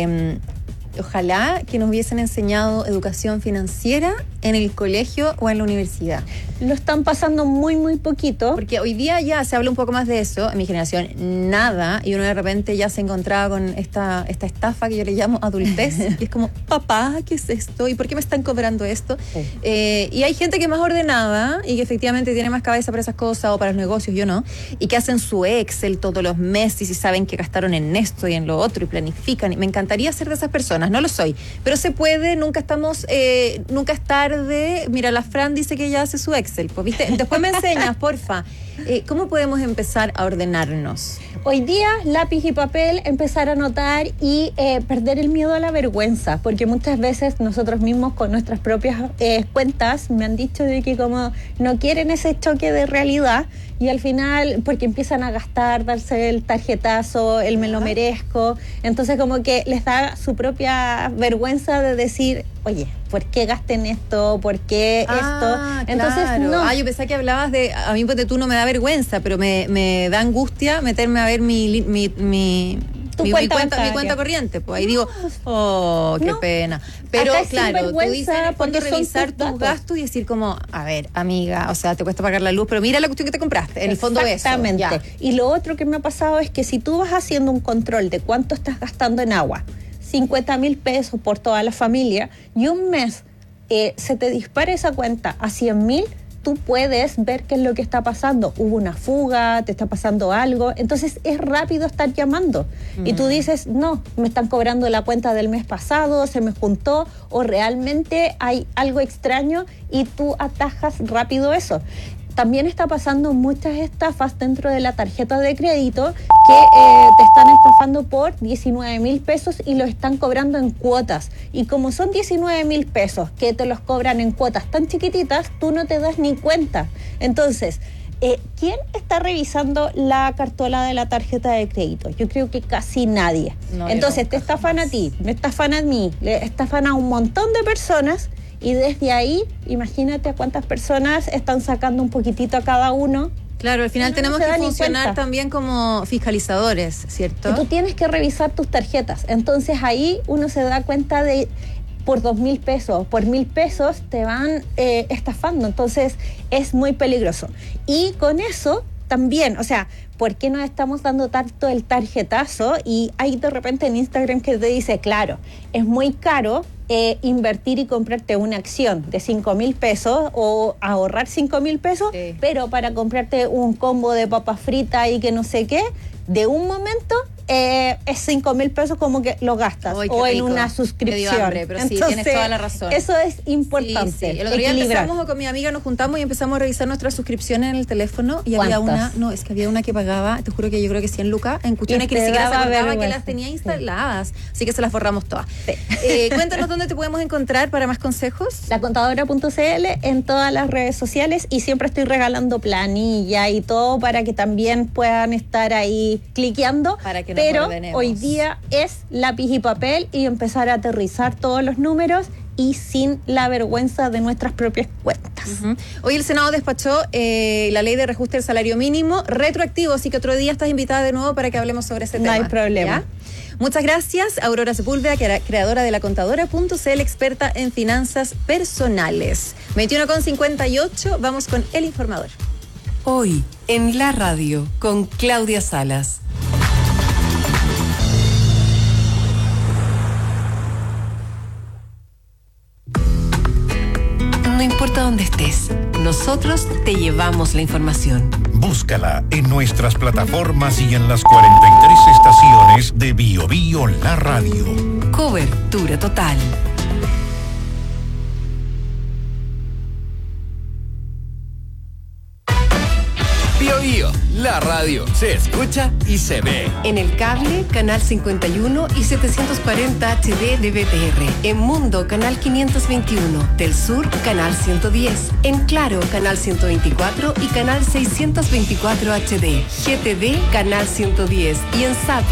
ojalá que nos hubiesen enseñado educación financiera en el colegio o en la universidad. Lo están pasando muy, muy poquito. Porque hoy día ya se habla un poco más de eso. En mi generación, nada. Y uno de repente ya se encontraba con esta estafa que yo le llamo adultez. Y es como, papá, ¿qué es esto? ¿Y por qué me están cobrando esto? Sí. Y hay gente que es más ordenada y que efectivamente tiene más cabeza para esas cosas o para los negocios, yo no. Y que hacen su Excel todos los meses y saben que gastaron en esto y en lo otro y planifican. Y me encantaría ser de esas personas. No lo soy. Pero se puede, nunca es tarde. Mira, la Fran dice que ella hace su Excel, pues, ¿viste? Después me enseñas, porfa. ¿Cómo podemos empezar a ordenarnos? Hoy día, lápiz y papel, empezar a anotar y perder el miedo a la vergüenza, porque muchas veces nosotros mismos con nuestras propias cuentas me han dicho de que como no quieren ese choque de realidad y al final, porque empiezan a gastar, darse el tarjetazo, el me lo merezco, entonces como que les da su propia vergüenza de decir, oye, ¿por qué gasten esto? ¿Por qué esto? Entonces, claro. no. Yo pensaba que hablabas de, a mí porque tú no me da vergüenza, pero me da angustia meterme a ver mi cuenta corriente, pues ahí digo, qué pena. Pero claro, tú dices, cuando revisar tus gastos y decir como, a ver, amiga, o sea, te cuesta pagar la luz, pero mira la cuestión que te compraste, en el fondo eso. Exactamente. Y lo otro que me ha pasado es que si tú vas haciendo un control de cuánto estás gastando en agua, 50,000 pesos por toda la familia, y un mes se te dispara esa cuenta a 100,000, tú puedes ver qué es lo que está pasando. Hubo una fuga, te está pasando algo, entonces es rápido estar llamando. Y tú dices, no, me están cobrando la cuenta del mes pasado, se me juntó, o realmente hay algo extraño y tú atajas rápido eso. También está pasando muchas estafas dentro de la tarjeta de crédito que te están estafando por 19,000 pesos y los están cobrando en cuotas. Y como son 19,000 pesos que te los cobran en cuotas tan chiquititas, tú no te das ni cuenta. Entonces, ¿quién está revisando la cartola de la tarjeta de crédito? Yo creo que casi nadie. No, entonces, te estafan a ti, me estafan a mí, le estafan a un montón de personas. Y desde ahí, imagínate a cuántas personas están sacando un poquitito a cada uno. Claro, al final tenemos que funcionar también como fiscalizadores, ¿cierto? Y tú tienes que revisar tus tarjetas. Entonces ahí uno se da cuenta de por 2,000 pesos, por 1,000 pesos te van estafando. Entonces es muy peligroso. Y con eso también, o sea, ¿por qué nos estamos dando tanto el tarjetazo? Y hay de repente en Instagram que te dice, claro, es muy caro invertir y comprarte una acción de 5,000 pesos o ahorrar 5,000 pesos, pero para comprarte un combo de papas fritas y que no sé qué, de un momento es 5,000 pesos como que lo gastas. Ay, o en rico. una Me dio suscripción. hambre, pero sí, tienes toda la razón. Eso es importante. Sí. El otro día equilibrar. empezamos con mi amiga, nos juntamos y empezamos a revisar nuestras suscripciones en el teléfono y había ¿Cuántas? había una que pagaba, te juro que yo creo que 100 lucas en cuestiones que ni te siquiera se daba acordaba que vergüenza. las tenía instaladas, así que se las borramos todas. Cuéntanos dónde te podemos encontrar para más consejos. Lacontadora.cl en todas las redes sociales y siempre estoy regalando planilla y todo para que también puedan estar ahí cliqueando. Para que nos Pero ordenemos. hoy día es lápiz y papel y empezar a aterrizar todos los números y sin la vergüenza de nuestras propias cuentas. Hoy el Senado despachó la ley de reajuste del salario mínimo retroactivo, así que otro día estás invitada de nuevo para que hablemos sobre ese tema. No hay problema. ¿Ya? Muchas gracias, Aurora Sepúlveda, creadora de lacontadora.cl, experta en finanzas personales. 21:58, vamos con El Informador. Hoy, en la radio, con Claudia Salas. No importa dónde estés, nosotros te llevamos la información. Búscala en nuestras plataformas y en las 43 estaciones de Bio Bio La Radio. Cobertura total. Bio Bio, la radio se escucha y se ve. En el cable, canal 51 y 740 HD de BTR. En Mundo, canal 521. Del Sur, canal 110. En Claro, canal 124 y canal 624 HD. GTV, canal 110. Y en Sapi,